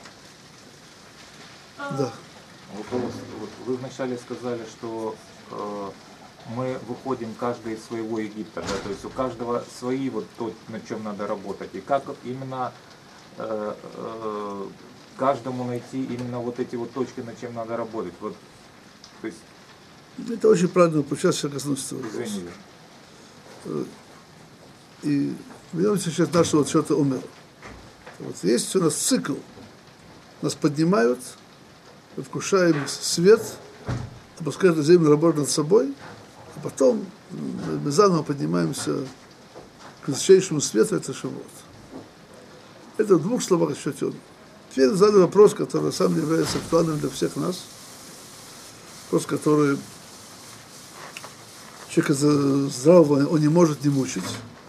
Speaker 1: Да.
Speaker 3: Вопрос. Вот вы вначале сказали, что э, мы выходим каждый из своего Египта, да, то есть у каждого свои вот то, над чем надо работать. И как именно э, э, каждому найти именно вот эти вот точки, над чем надо работать. Вот, то есть,
Speaker 1: это очень правильно, сейчас я коснусь этого вопроса.
Speaker 3: Извините.
Speaker 1: И вернемся сейчас к нашему отсчету Омера. Вот есть у нас цикл. Нас поднимают, мы вкушаем свет, опускают на землю, работать над собой, а потом мы заново поднимаемся к высочайшему свету, это Шавот. Это в двух словах отсчете Омера. Теперь задаю вопрос, который на самом деле является актуальным для всех нас. Вопрос, который человека здравого он не может не мучить.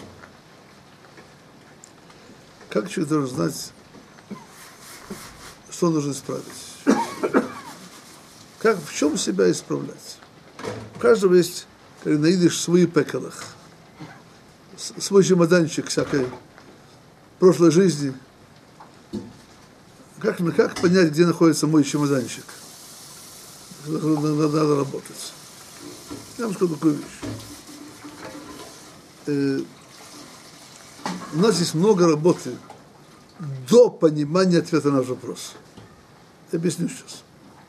Speaker 1: Как человек должен знать, что он должен исправить? Как, в чем себя исправлять? У каждого есть, как на идиш, свои пекалах, свой чемоданчик всякой прошлой жизни. Как, как понять, где находится мой чемоданчик? Надо, надо работать. Я вам скажу такую вещь. Э, у нас есть много работы до понимания ответа на наш вопрос. Я объясню сейчас.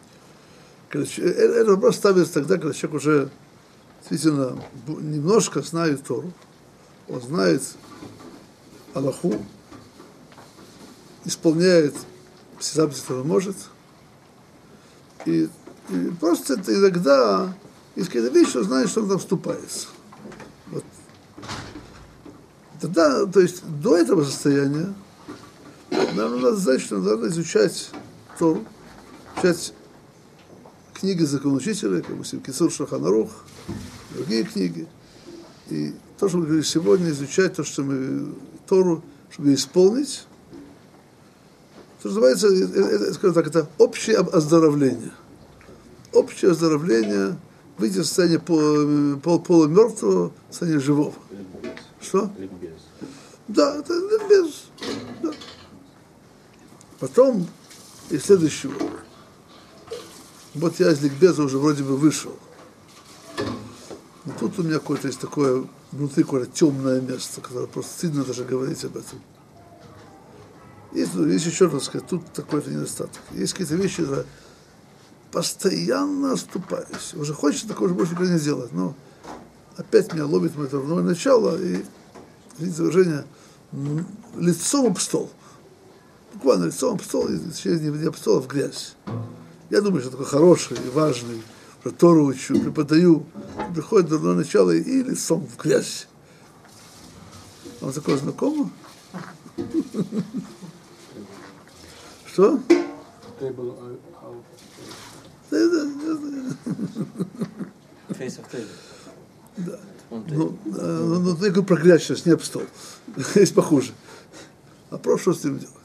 Speaker 1: Этот вопрос ставится тогда, когда человек уже действительно немножко знает Тору, он знает Аллаху, исполняет все заповеди, которые он может, и, и просто это иногда есть какая-то вещь, что знает, что он там вступается. Вот. Тогда, то есть до этого состояния, нам надо знать, что надо изучать Тору, изучать книги законоучителя, как бы Кицур Шулхан Арух, другие книги. И то, что мы говорили сегодня, изучать то, что мы Тору, чтобы ее исполнить. Что называется, это, скажем так, это общее оздоровление. Общее оздоровление, выйти из состояния пол, пол, полумертвого в состояние живого.
Speaker 2: Ликбез.
Speaker 1: Что?
Speaker 2: Ликбез.
Speaker 1: Да, это ликбез. Да. Потом и следующий урок. Вот я из ликбеза уже вроде бы вышел. Но тут у меня какое-то есть такое, внутри какое-то темное место, которое просто стыдно даже говорить об этом. Есть, есть еще раз сказать, тут такой-то недостаток. Есть какие-то вещи, которые постоянно оступаюсь. Уже хочется такого же больше никогда не делать, но опять меня ловит мое дурное начало, и, видите, выражение, лицом об стол. Буквально лицом об стол, и через не об стол, а в грязь. Я думаю, что такой хороший и важный, что Тору учу, преподаю, приходит дурное начало и, и лицом в грязь. Вам такое знакомо? Что?
Speaker 4: Face of table.
Speaker 1: Да. Ну, ну, ну, я говорю про грязь сейчас, не об стол. Есть похуже. А про что с этим делать?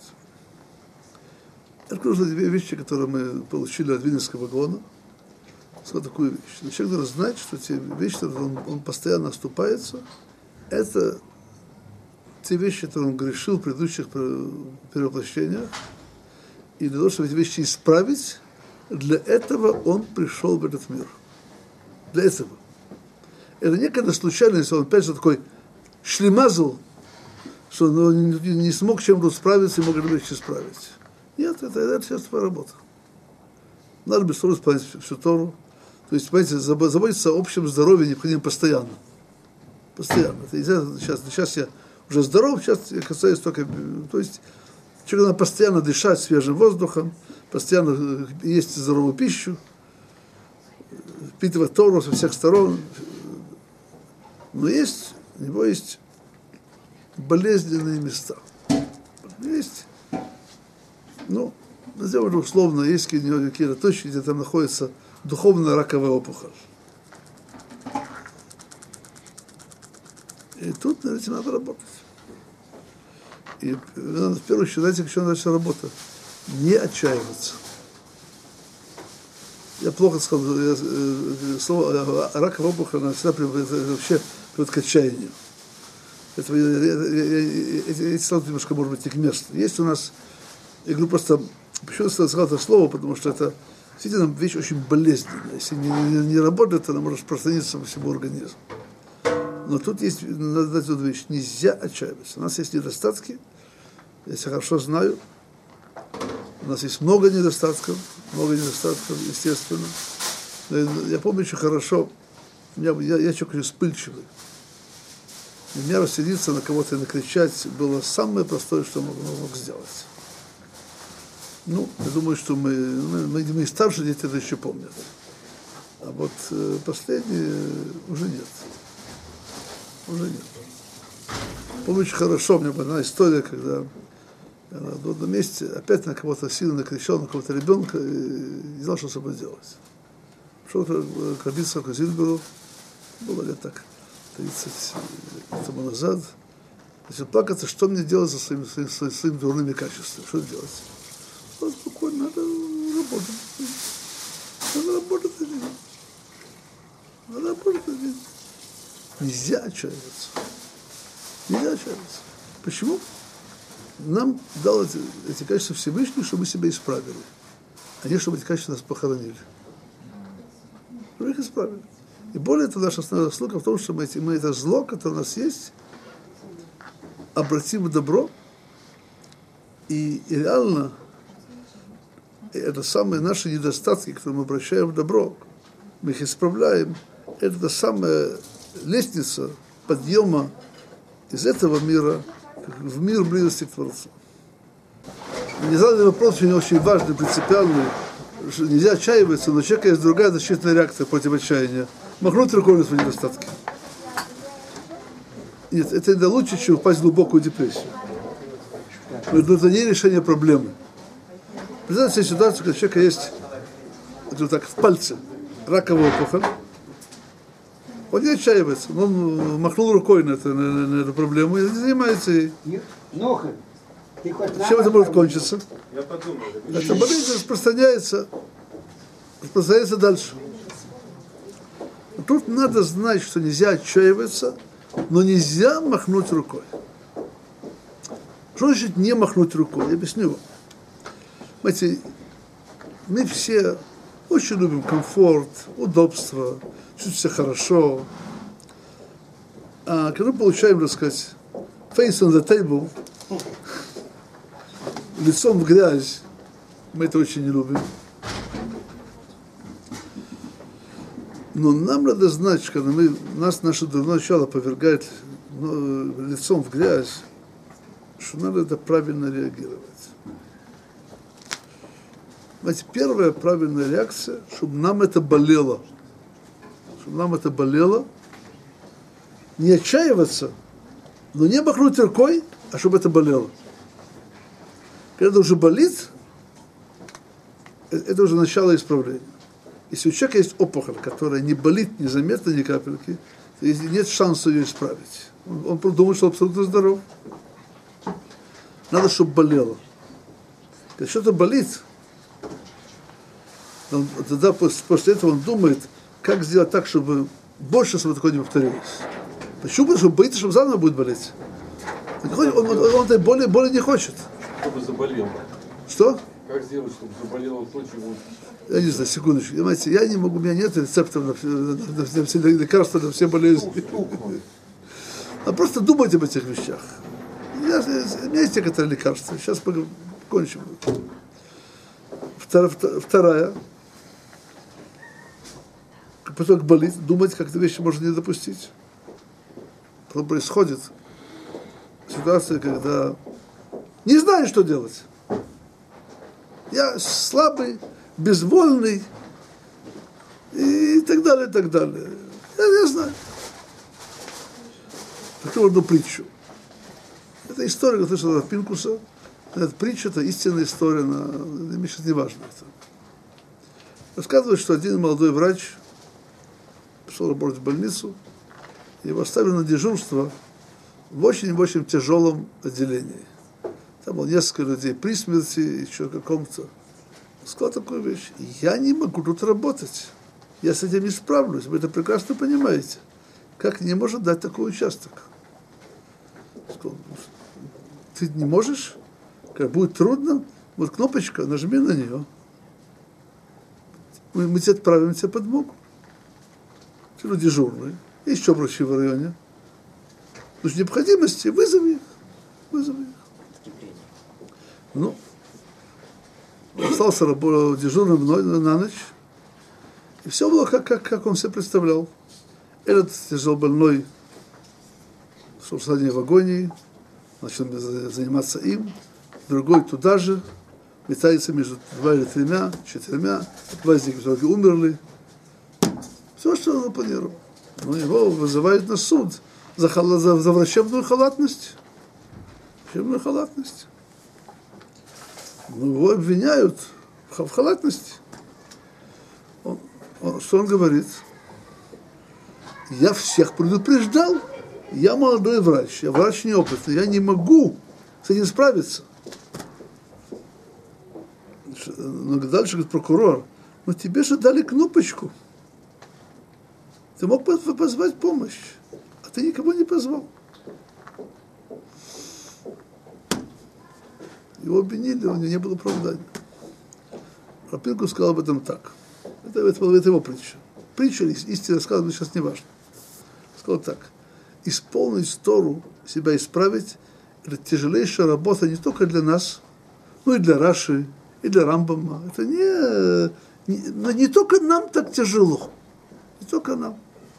Speaker 1: Я расскажу две вещи, которые мы получили от Вильнюсского Гаона. Вот такую вещь. Человек должен знать, что те вещи, которые он, он постоянно оступается, это те вещи, которые он грешил в предыдущих перевоплощениях. И для того, чтобы эти вещи исправить, для этого он пришел в этот мир. Для этого. Это не когда случайно, если он опять же такой шлемазл, что он не, не смог чем-то справиться и мог эту вещь исправить. Нет, это, это сейчас твоя работа. Надо без Тору исполнять всю, всю Тору. То есть, понимаете, заботиться о общем здоровье необходимо постоянно. Постоянно. Это сейчас, сейчас я уже здоров, сейчас я касаюсь только... То есть, человеку надо постоянно дышать свежим воздухом, постоянно есть здоровую пищу, впитывать Тору со всех сторон. Но есть, у него есть болезненные места. Есть, ну, назовем это условно, есть какие-то точки, где там находится духовная раковая опухоль. И тут над этим надо работать. И надо, в первую очередь, знаете, еще начать работа. Не отчаиваться. Я плохо сказал, я, слово раковая опухоль, она всегда приводит, вообще приводит к отчаянию. Это, я, я, я, эти, эти слова немножко, может быть, не к месту. Есть у нас, я говорю просто, почему я сказал это слово, потому что это действительно вещь очень болезненная. Если не, не, не работает, она может распространиться по всему организму. Но тут есть, надо дать эту вещь, нельзя отчаиваться. У нас есть недостатки, я себя хорошо знаю, у нас есть много недостатков, много недостатков, естественно. Но я помню очень хорошо, я, я, я человек очень вспыльчивый. И меня рассердиться на кого-то и накричать было самое простое, что мог, мог сделать. Ну, я думаю, что мы, мы, мы старшие дети это еще помнят. А вот э, последние уже нет. Уже нет. Помню очень хорошо, у меня была одна история, когда я в одном месте опять на кого-то сильно накричал, на кого-то ребенка, и не знал, что с собой делать. Пришел к Рабицу Зильберу, было лет так тридцать тому назад. Начал плакаться, что мне делать со своими, своими, своими дурными качествами, что делать? Ну, спокойно, надо работать. Надо работать. Надо работать. Нельзя отчаиваться. Нельзя отчаиваться. Почему? Нам дал эти, эти качества Всевышний, чтобы мы себя исправили. А не чтобы эти качества нас похоронили. Чтобы их исправили. И более того, наша основная заслуга в том, что мы, эти, мы это зло, которое у нас есть, обратим в добро. И, и реально это самые наши недостатки, которые мы обращаем в добро, мы их исправляем. Это та самая лестница подъема из этого мира в мир близости к Творцу. Не задали вопрос, очень, очень важный, принципиальный, что нельзя отчаиваться, но у человека есть другая защитная реакция против отчаяния. Махнуть рукой на свои недостатки. Нет, это иногда лучше, чем упасть в глубокую депрессию. Но это не решение проблемы. Представьте себе ситуацию, когда у человека есть, вот так, в пальце раковая опухоль. Он не отчаивается, но он махнул рукой на, это, на, на эту проблему и занимается ей. Чем это может кончиться?
Speaker 2: Я подумал.
Speaker 1: Эта болезнь распространяется, распространяется дальше. Тут надо знать, что нельзя отчаиваться, но нельзя махнуть рукой. Что значит не махнуть рукой? Я объясню вам. Знаете, мы все очень любим комфорт, удобство, чувствуем себя хорошо. А когда мы получаем, так сказать, face on the table, лицом в грязь, мы это очень не любим. Но нам надо знать, когда мы, нас наше дурное начало повергает ну, лицом в грязь, что надо это правильно реагировать. Знаете, первая правильная реакция, чтобы нам это болело. Чтобы нам это болело, не отчаиваться, но не махнуть рукой, а чтобы это болело. Когда это уже болит, это уже начало исправления. Если у человека есть опухоль, которая не болит незаметно ни капельки, то нет шанса ее исправить. Он, он думает, что абсолютно здоров. Надо, чтобы болело. Когда что-то болит, он, тогда после, после этого он думает, как сделать так, чтобы больше чтобы такое не повторилось. Почему? Потому что боится, чтобы заново будет болеть. Он, он, он, он, он этой боли, боли не хочет.
Speaker 5: Чтобы заболел.
Speaker 1: Что?
Speaker 5: Как сделать, чтобы заболело то, чего...
Speaker 1: Я не знаю, секундочку. Понимаете, я не могу, у меня нет рецептов на, на, на, на все лекарства, на все болезни. А просто думать об этих вещах. Я, у меня есть некоторые лекарства. Сейчас кончим. Вторая, вторая. Потом болит, думать, как эти вещи можно не допустить. Потом происходит ситуация, когда не знаю, что делать. Я слабый, безвольный и так далее, и так далее. Я не знаю. Такую одну притчу. Это история, которую слышал от Пинкуса. Эта притча, это истинная история, на, мне сейчас не важно это. Рассказывает, что один молодой врач пришел работать в больницу, его оставили на дежурство в очень-очень тяжелом отделении. Там было несколько людей при смерти, еще каком-то. Он сказал такую вещь: я не могу тут работать, я с этим не справлюсь, вы это прекрасно понимаете. Как не может дать такой участок? Сказал: ты не можешь? Как будет трудно, вот кнопочка, нажми на нее. Мы, мы тебе отправим тебе подмогу. Ты ну, дежурный, есть еще врачи в районе. В случае необходимости вызови их, вызови их. Ну, остался дежурным на ночь, и все было как, как, как он себе представлял. Этот тяжелобольной шел в задней вагоне, начал заниматься им, другой туда же, метается между два или тремя, четырьмя, два из них в итоге умерли. Все, что он запланировал. Но его вызывают на суд за, за, за врачебную халатность. Врачебную халатность. Ну, его обвиняют в халатности. Он, он, что он говорит? Я всех предупреждал. Я молодой врач, я врач неопытный, я не могу с этим справиться. Но дальше говорит прокурор: но тебе же дали кнопочку. Ты мог позвать помощь, а ты никого не позвал. Его обвинили, у него не было оправдания. А Пинкус сказал об этом так. Это, это, это его притча. Притча, истина сказана, сейчас не важно. Сказал так: исполнить Тору, себя исправить, это тяжелейшая работа не только для нас, но и для Раши, и для Рамбама. Это не, не, не только нам так тяжело, не только нам.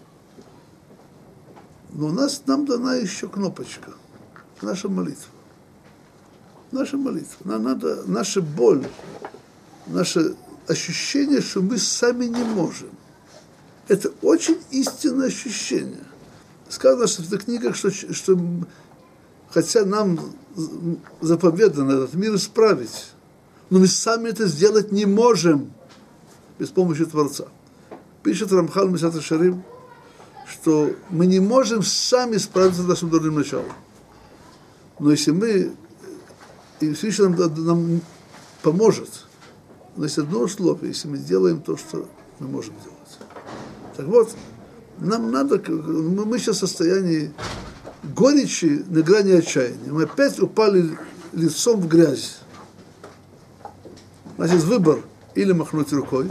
Speaker 1: Но у нас, нам дана еще кнопочка, наша молитва. Наша молитва. Нам надо, наша боль, наше ощущение, что мы сами не можем. Это очень истинное ощущение. сказано что в этих книгах, что, что хотя нам заповедано этот мир исправить, но мы сами это сделать не можем без помощи Творца. Пишет Рамхаль Месилат Йешарим, что мы не можем сами справиться с нашим дурным началом. Но если мы, и Всевышний нам, нам поможет, но есть одно условие, если мы делаем то, что мы можем делать. Так вот, нам надо, мы сейчас в состоянии горечи на грани отчаяния. Мы опять упали лицом в грязь. Значит, выбор или махнуть рукой,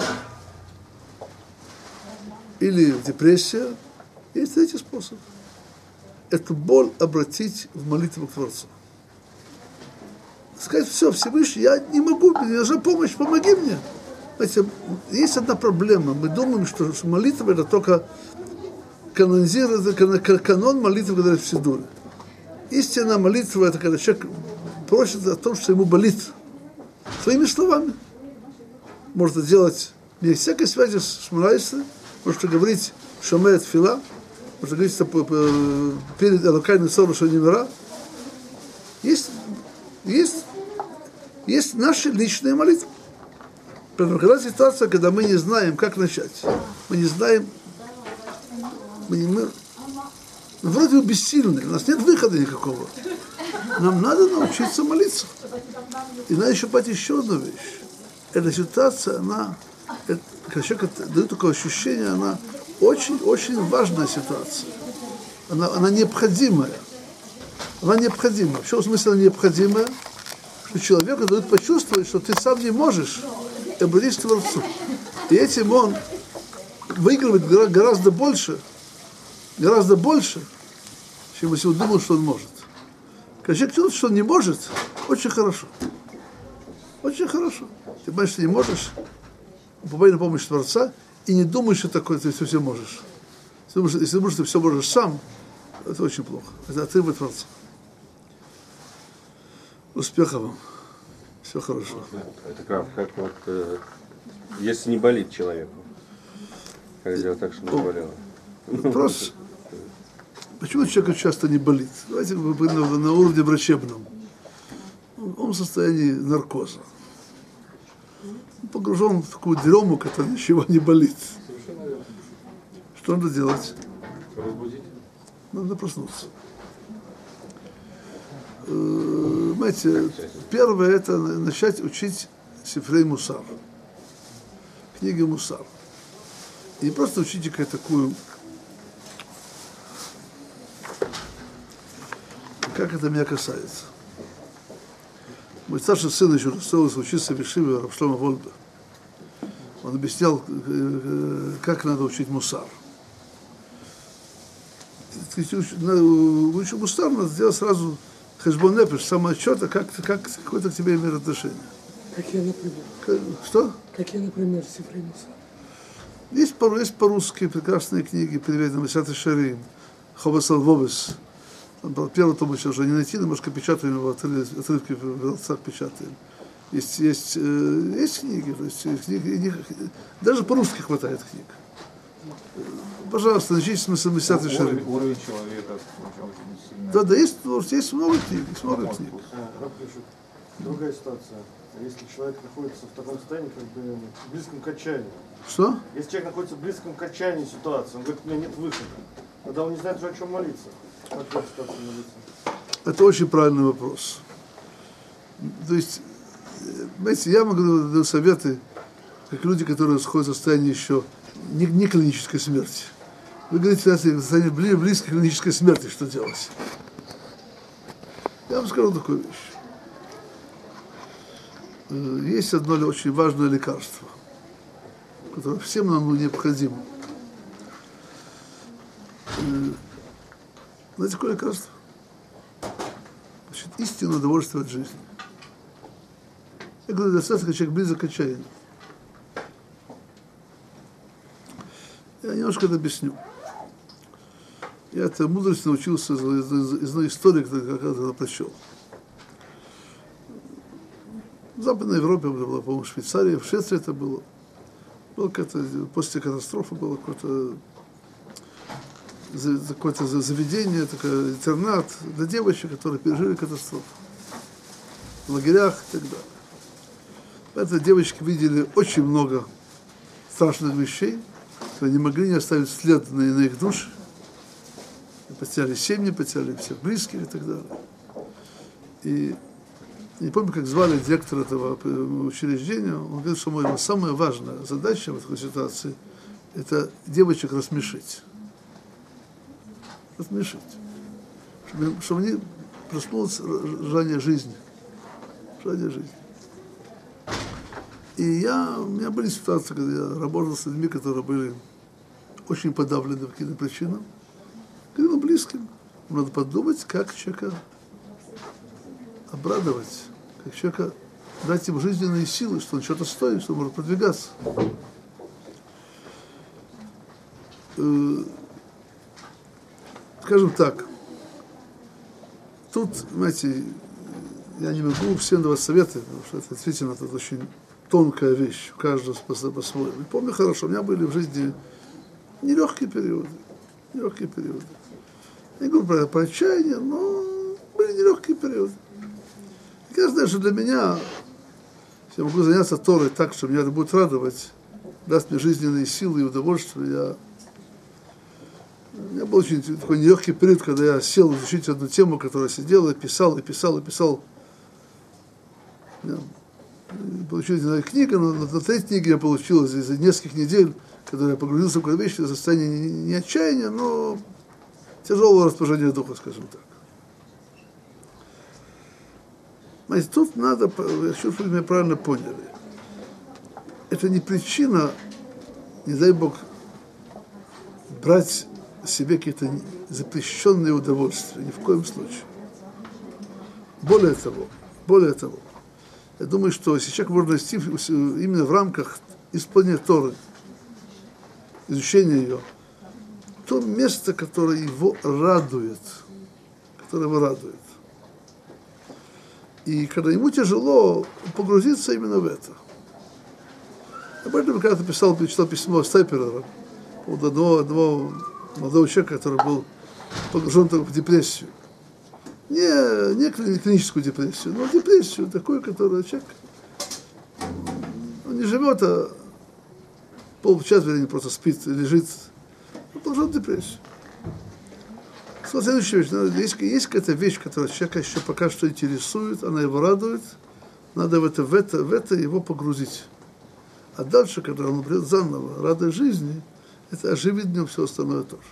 Speaker 1: или депрессия. Есть третий способ. Эту боль обратить в молитву к Творцу. Сказать, все, Всевышний, я не могу, мне нужна помощь, помоги мне. Знаете, есть одна проблема. Мы думаем, что молитва это только канонизировать, канон молитвы, когда в Сидуре. Истинная молитва это когда человек просит о том, что ему болит. Своими словами. Может это делать без всякой связи с Шмонайсрой, может говорить Шомея Тфила, может говорить перед Элокайным Сором Шонимира. Есть, есть, есть наши личные молитвы. Поэтому когда ситуация, когда мы не знаем, как начать, мы не знаем, мы, не, мы, мы вроде бы бессильны, у нас нет выхода никакого. Нам надо научиться молиться. И надо еще понять еще одну вещь. Эта ситуация, она, это, когда человек дает такое ощущение, она очень-очень важная ситуация. Она, она необходимая. Она необходима. В чем смысле она необходимая? Что человеку дают почувствовать, что ты сам не можешь обратиться к Творцу. И этим он выигрывает гораздо больше, гораздо больше, чем если он думал, что он может. Когда человек чувствует, что он не может, очень хорошо. Очень хорошо. Ты понимаешь, что не можешь, попадай на помощь Творца и не думаешь, что такое ты все, все можешь. Если думаешь, если думаешь, что ты все можешь сам, это очень плохо. Это отрыв от Творца. Успехов вам. Все хорошо.
Speaker 2: Это как, как вот, э, если не болит человеку, как сделать так, чтобы не болело?
Speaker 1: Вопрос, почему человеку часто не болит? Давайте на, на уровне врачебном. Он в состоянии наркоза. Он погружен в такую дрему, которая ничего не болит. Что надо делать?
Speaker 5: Разбудить?
Speaker 1: Надо проснуться. Знаете, первое это начать учить Сифрей Мусар, книги Мусар. И не просто учите какую-то такую, как это меня касается. Мой старший сын еще остался учиться в Ешиве Рав Шломо Вольбе. Он объяснял, как надо учить Мусар. Учить Мусар надо сделать сразу хэшбон нефеш, самоотчета, как, как какое-то к тебе имеет отношение.
Speaker 6: Какие, например?
Speaker 1: Как, что?
Speaker 6: Какие, например, Сифрей Мусар?
Speaker 1: Есть, по, есть по-русски прекрасные книги, переведены Месилат Йешарим, Ховес Алвовес. Первый том еще уже не найти, немножко печатаем его, отрывки в Велцах печатаем. Есть, есть, э, есть книги, то есть книги, даже по-русски хватает книг. Пожалуйста, начните с Месилат Йешарим.
Speaker 3: Уровень, уровень человека очень сильно.
Speaker 1: Да, да, есть, есть много книг, есть много книг.
Speaker 7: Раб пишет, другая ситуация. Если человек находится в таком состоянии, как бы близком к отчаянию.
Speaker 1: Что?
Speaker 7: Если человек находится близком к отчаянию ситуации, он говорит, у меня нет выхода. Тогда он не знает уже, о чем молиться. Как в этой ситуации молиться?
Speaker 1: Это очень правильный вопрос. То есть, знаете, я могу дать советы, как люди, которые находятся в состоянии еще не, не клинической смерти. Вы говорите, в состоянии близкой клинической смерти, что делать? Я вам скажу такую вещь. Есть одно очень важное лекарство, которое всем нам необходимо. Знаете, какое лекарство? Значит, истинное удовольствие от жизни. Я говорю, достаточно, когда человек близок к отчаянию. Я немножко это объясню. Я этой мудрости научился из, из, из одной истории, которую когда-то прочел. В Западной Европе, это было, по-моему, в Швейцарии, в Швеции это было. Было какое-то, после катастрофы было какое-то за, за какое-то заведение, такое интернат для девочек, которые пережили катастрофу в лагерях и так далее. Поэтому девочки видели очень много страшных вещей, которые не могли не оставить след на, на их душе. Потеряли семьи, потеряли всех близких и так далее. И не помню, как звали директора этого учреждения, он говорит, что моя самая важная задача в этой ситуации – это девочек рассмешить. Рассмешить. Чтобы, чтобы они проснулось желание жизни. Желание жизни. И я, у меня были ситуации, когда я работал с людьми, которые были очень подавлены по каким-то причинам. Говорил близким. Надо подумать, как человека обрадовать, как человека дать ему жизненные силы, что он что-то стоит, что он может продвигаться. Скажем так, тут, знаете, я не могу всем давать советы, потому что это действительно это очень тонкая вещь, у каждого по-своему. И помню хорошо, у меня были в жизни нелегкие периоды, нелегкие периоды. Я не говорю про, про отчаяние, но были нелегкие периоды. И я знаю, что для меня, если я могу заняться Торой так, что меня это будет радовать, даст мне жизненные силы и удовольствие, я... У меня был очень такой нелегкий период, когда я сел изучить одну тему, которую я сидел и писал, и писал, и писал. Я получил, не знаю, книгу, но на третьей книге я получил за нескольких недель, когда я погрузился в какую-то вещь, в состояние не отчаяния, но тяжелого расположения духа, скажем так. Знаете, тут надо, я хочу, чтобы меня правильно поняли, это не причина, не дай Бог, брать себе какие-то запрещенные удовольствия, ни в коем случае. Более того, более того, я думаю, что если человек может расти именно в рамках исполнения Торы, изучения ее, то место, которое его радует, которое его радует. И когда ему тяжело, погрузиться именно в это. Об этом когда-то писал, читал письмо Стайпера, от одного, одного молодого человека, который был погружен в депрессию. Не, не клиническую депрессию, но депрессию такую, которую человек он не живет, а полчаса времени просто спит, лежит. Он погружен в депрессию. Следующая вещь. Есть, есть какая-то вещь, которая человека еще пока что интересует, она его радует, надо в это, в это, в это его погрузить. А дальше, когда он придет заново, радость жизни, это оживит в нем все остальное тоже.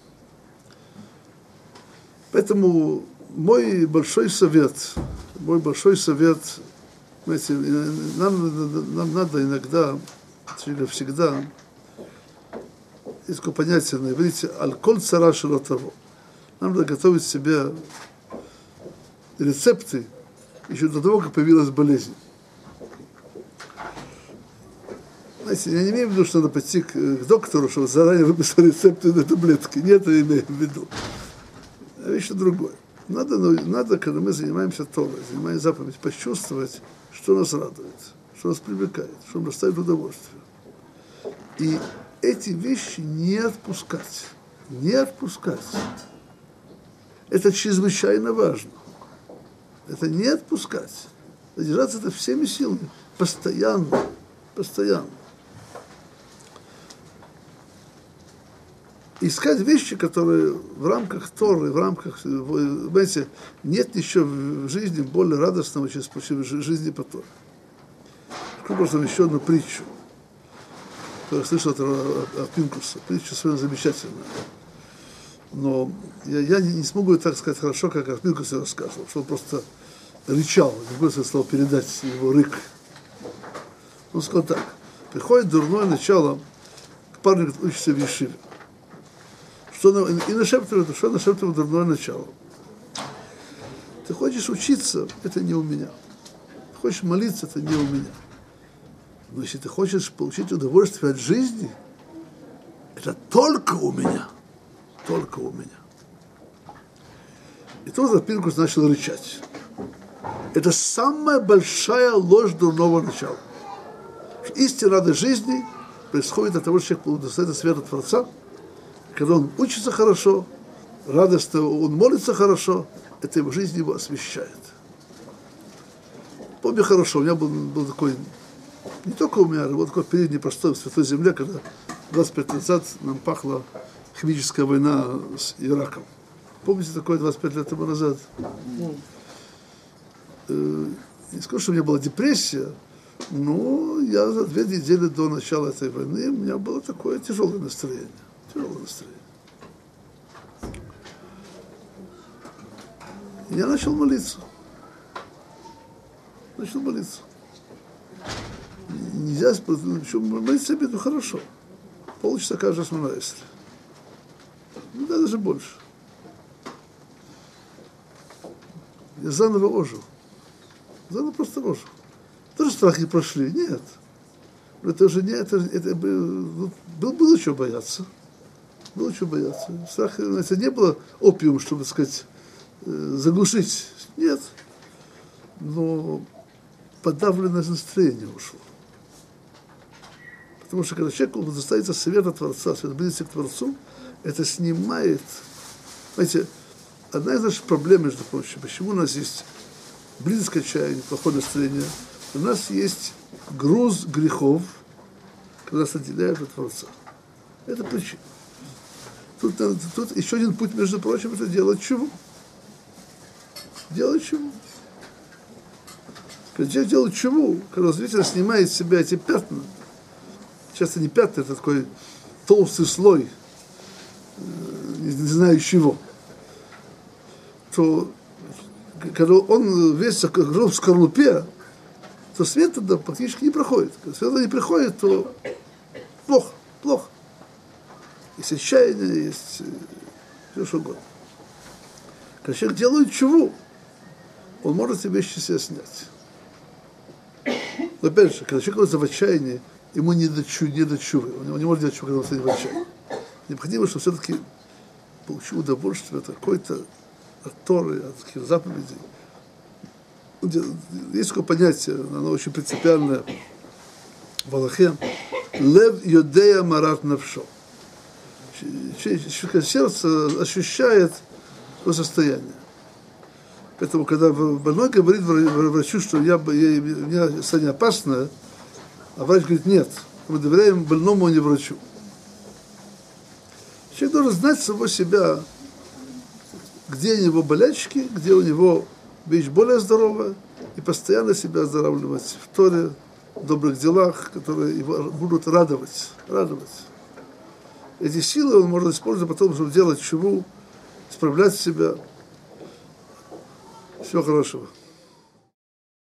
Speaker 1: Поэтому мой большой совет, мой большой совет, знаете, нам, нам надо иногда, всегда, есть такое понятие на иврите «аль-коль цара шело таво». Нам надо готовить себе рецепты еще до того, как появилась болезнь. Знаете, я не имею в виду, что надо пойти к, к доктору, чтобы заранее выписал рецепты на таблетки. Нет, я имею в виду. А вещь другое. Надо, надо, когда мы занимаемся Торой, занимаемся заповедью, почувствовать, что нас радует, что нас привлекает, что нам доставит удовольствие. И эти вещи не отпускать. Не отпускать. Это чрезвычайно важно. Это не отпускать. Задержаться это всеми силами. Постоянно. Постоянно. Искать вещи, которые в рамках Торы, в рамках, знаете, нет еще в жизни более радостного, чем в жизни по Торе. Скажу просто еще одну притчу, которую я слышал от Пинкуса. Притча совершенно замечательная. Но я, я не, не смогу так сказать хорошо, как Арпинкус рассказывал, что он просто рычал, не могу сказать, передать его рык. Он сказал так: приходит дурное начало к парню, который учится в Ешиве. Что, и нашептывает, что нашептывает дурное начало. Ты хочешь учиться, это не у меня. Ты хочешь молиться, это не у меня. Но если ты хочешь получить удовольствие от жизни, это только у меня. Только у меня. И тут Арпинкус начал рычать. Это самая большая ложь дурного начала. Истинная радость жизни происходит от того, что человек удостоится света Творца. Когда он учится хорошо, радостно, он молится хорошо, это его жизнь его освещает. Помню хорошо, у меня был, был такой, не только у меня, был такой период непростой в Святой Земле, когда двадцать пять лет назад нам пахла химическая война с Ираком. Помните такое двадцать пять лет тому назад? Не скажу, что у меня была депрессия, но я за две недели до начала этой войны, у меня было такое тяжелое настроение. Тяжелое настроение. И я начал молиться. Начал молиться. Нельзя молиться себе, ну хорошо. Полчаса каждый смена, если. Ну да, даже больше. Я заново ожил. Заново просто ожил. Тоже страхи прошли? Нет. Это уже не, это, это был, был, было чего бояться. Было чего бояться. Страх, это не было опиум, чтобы, сказать, заглушить. Нет. Но подавленное настроение ушло. Потому что когда человек достанется света Творца, свет близости к Творцу, это снимает. Знаете, одна из наших проблем, между прочим, почему у нас есть близость к отчаянию, плохое настроение, у нас есть груз грехов, когда нас отделяют от Творца. Это причина. Тут, тут еще один путь, между прочим, это делать чего? Делать чего? Когда человек делает чего, когда зритель снимает с себя эти пятна, часто не пятна, это такой толстый слой, не знаю чего, то когда он весь в скорлупе, то свет тогда практически не проходит. Когда свет не приходит, то плохо, плохо. Есть отчаяние, есть все что угодно. Когда человек делает чего, он может себе вещи себя снять. Но опять же, когда человек находится в отчаянии, ему не до чувы, не до чувы. Он не может делать чуву, когда он стоит в отчаянии. Необходимо, чтобы все-таки получил удовольствие от какой-то от Торы, от таких заповедей. Есть такое понятие, оно очень принципиальное в Аллахе. Лев йодея марат навшо. Сердце ощущает свое состояние. Поэтому, когда больной говорит врачу, что я, я, у меня состояние опасное, а врач говорит, нет, мы доверяем больному, а не врачу. Человек должен знать самого себя, где у него болячки, где у него вещь более здоровая, и постоянно себя оздоравливать в Торе, в добрых делах, которые его будут радовать, радовать. Эти силы он может использовать потом, чтобы делать чуву, исправлять себя. Всего хорошего.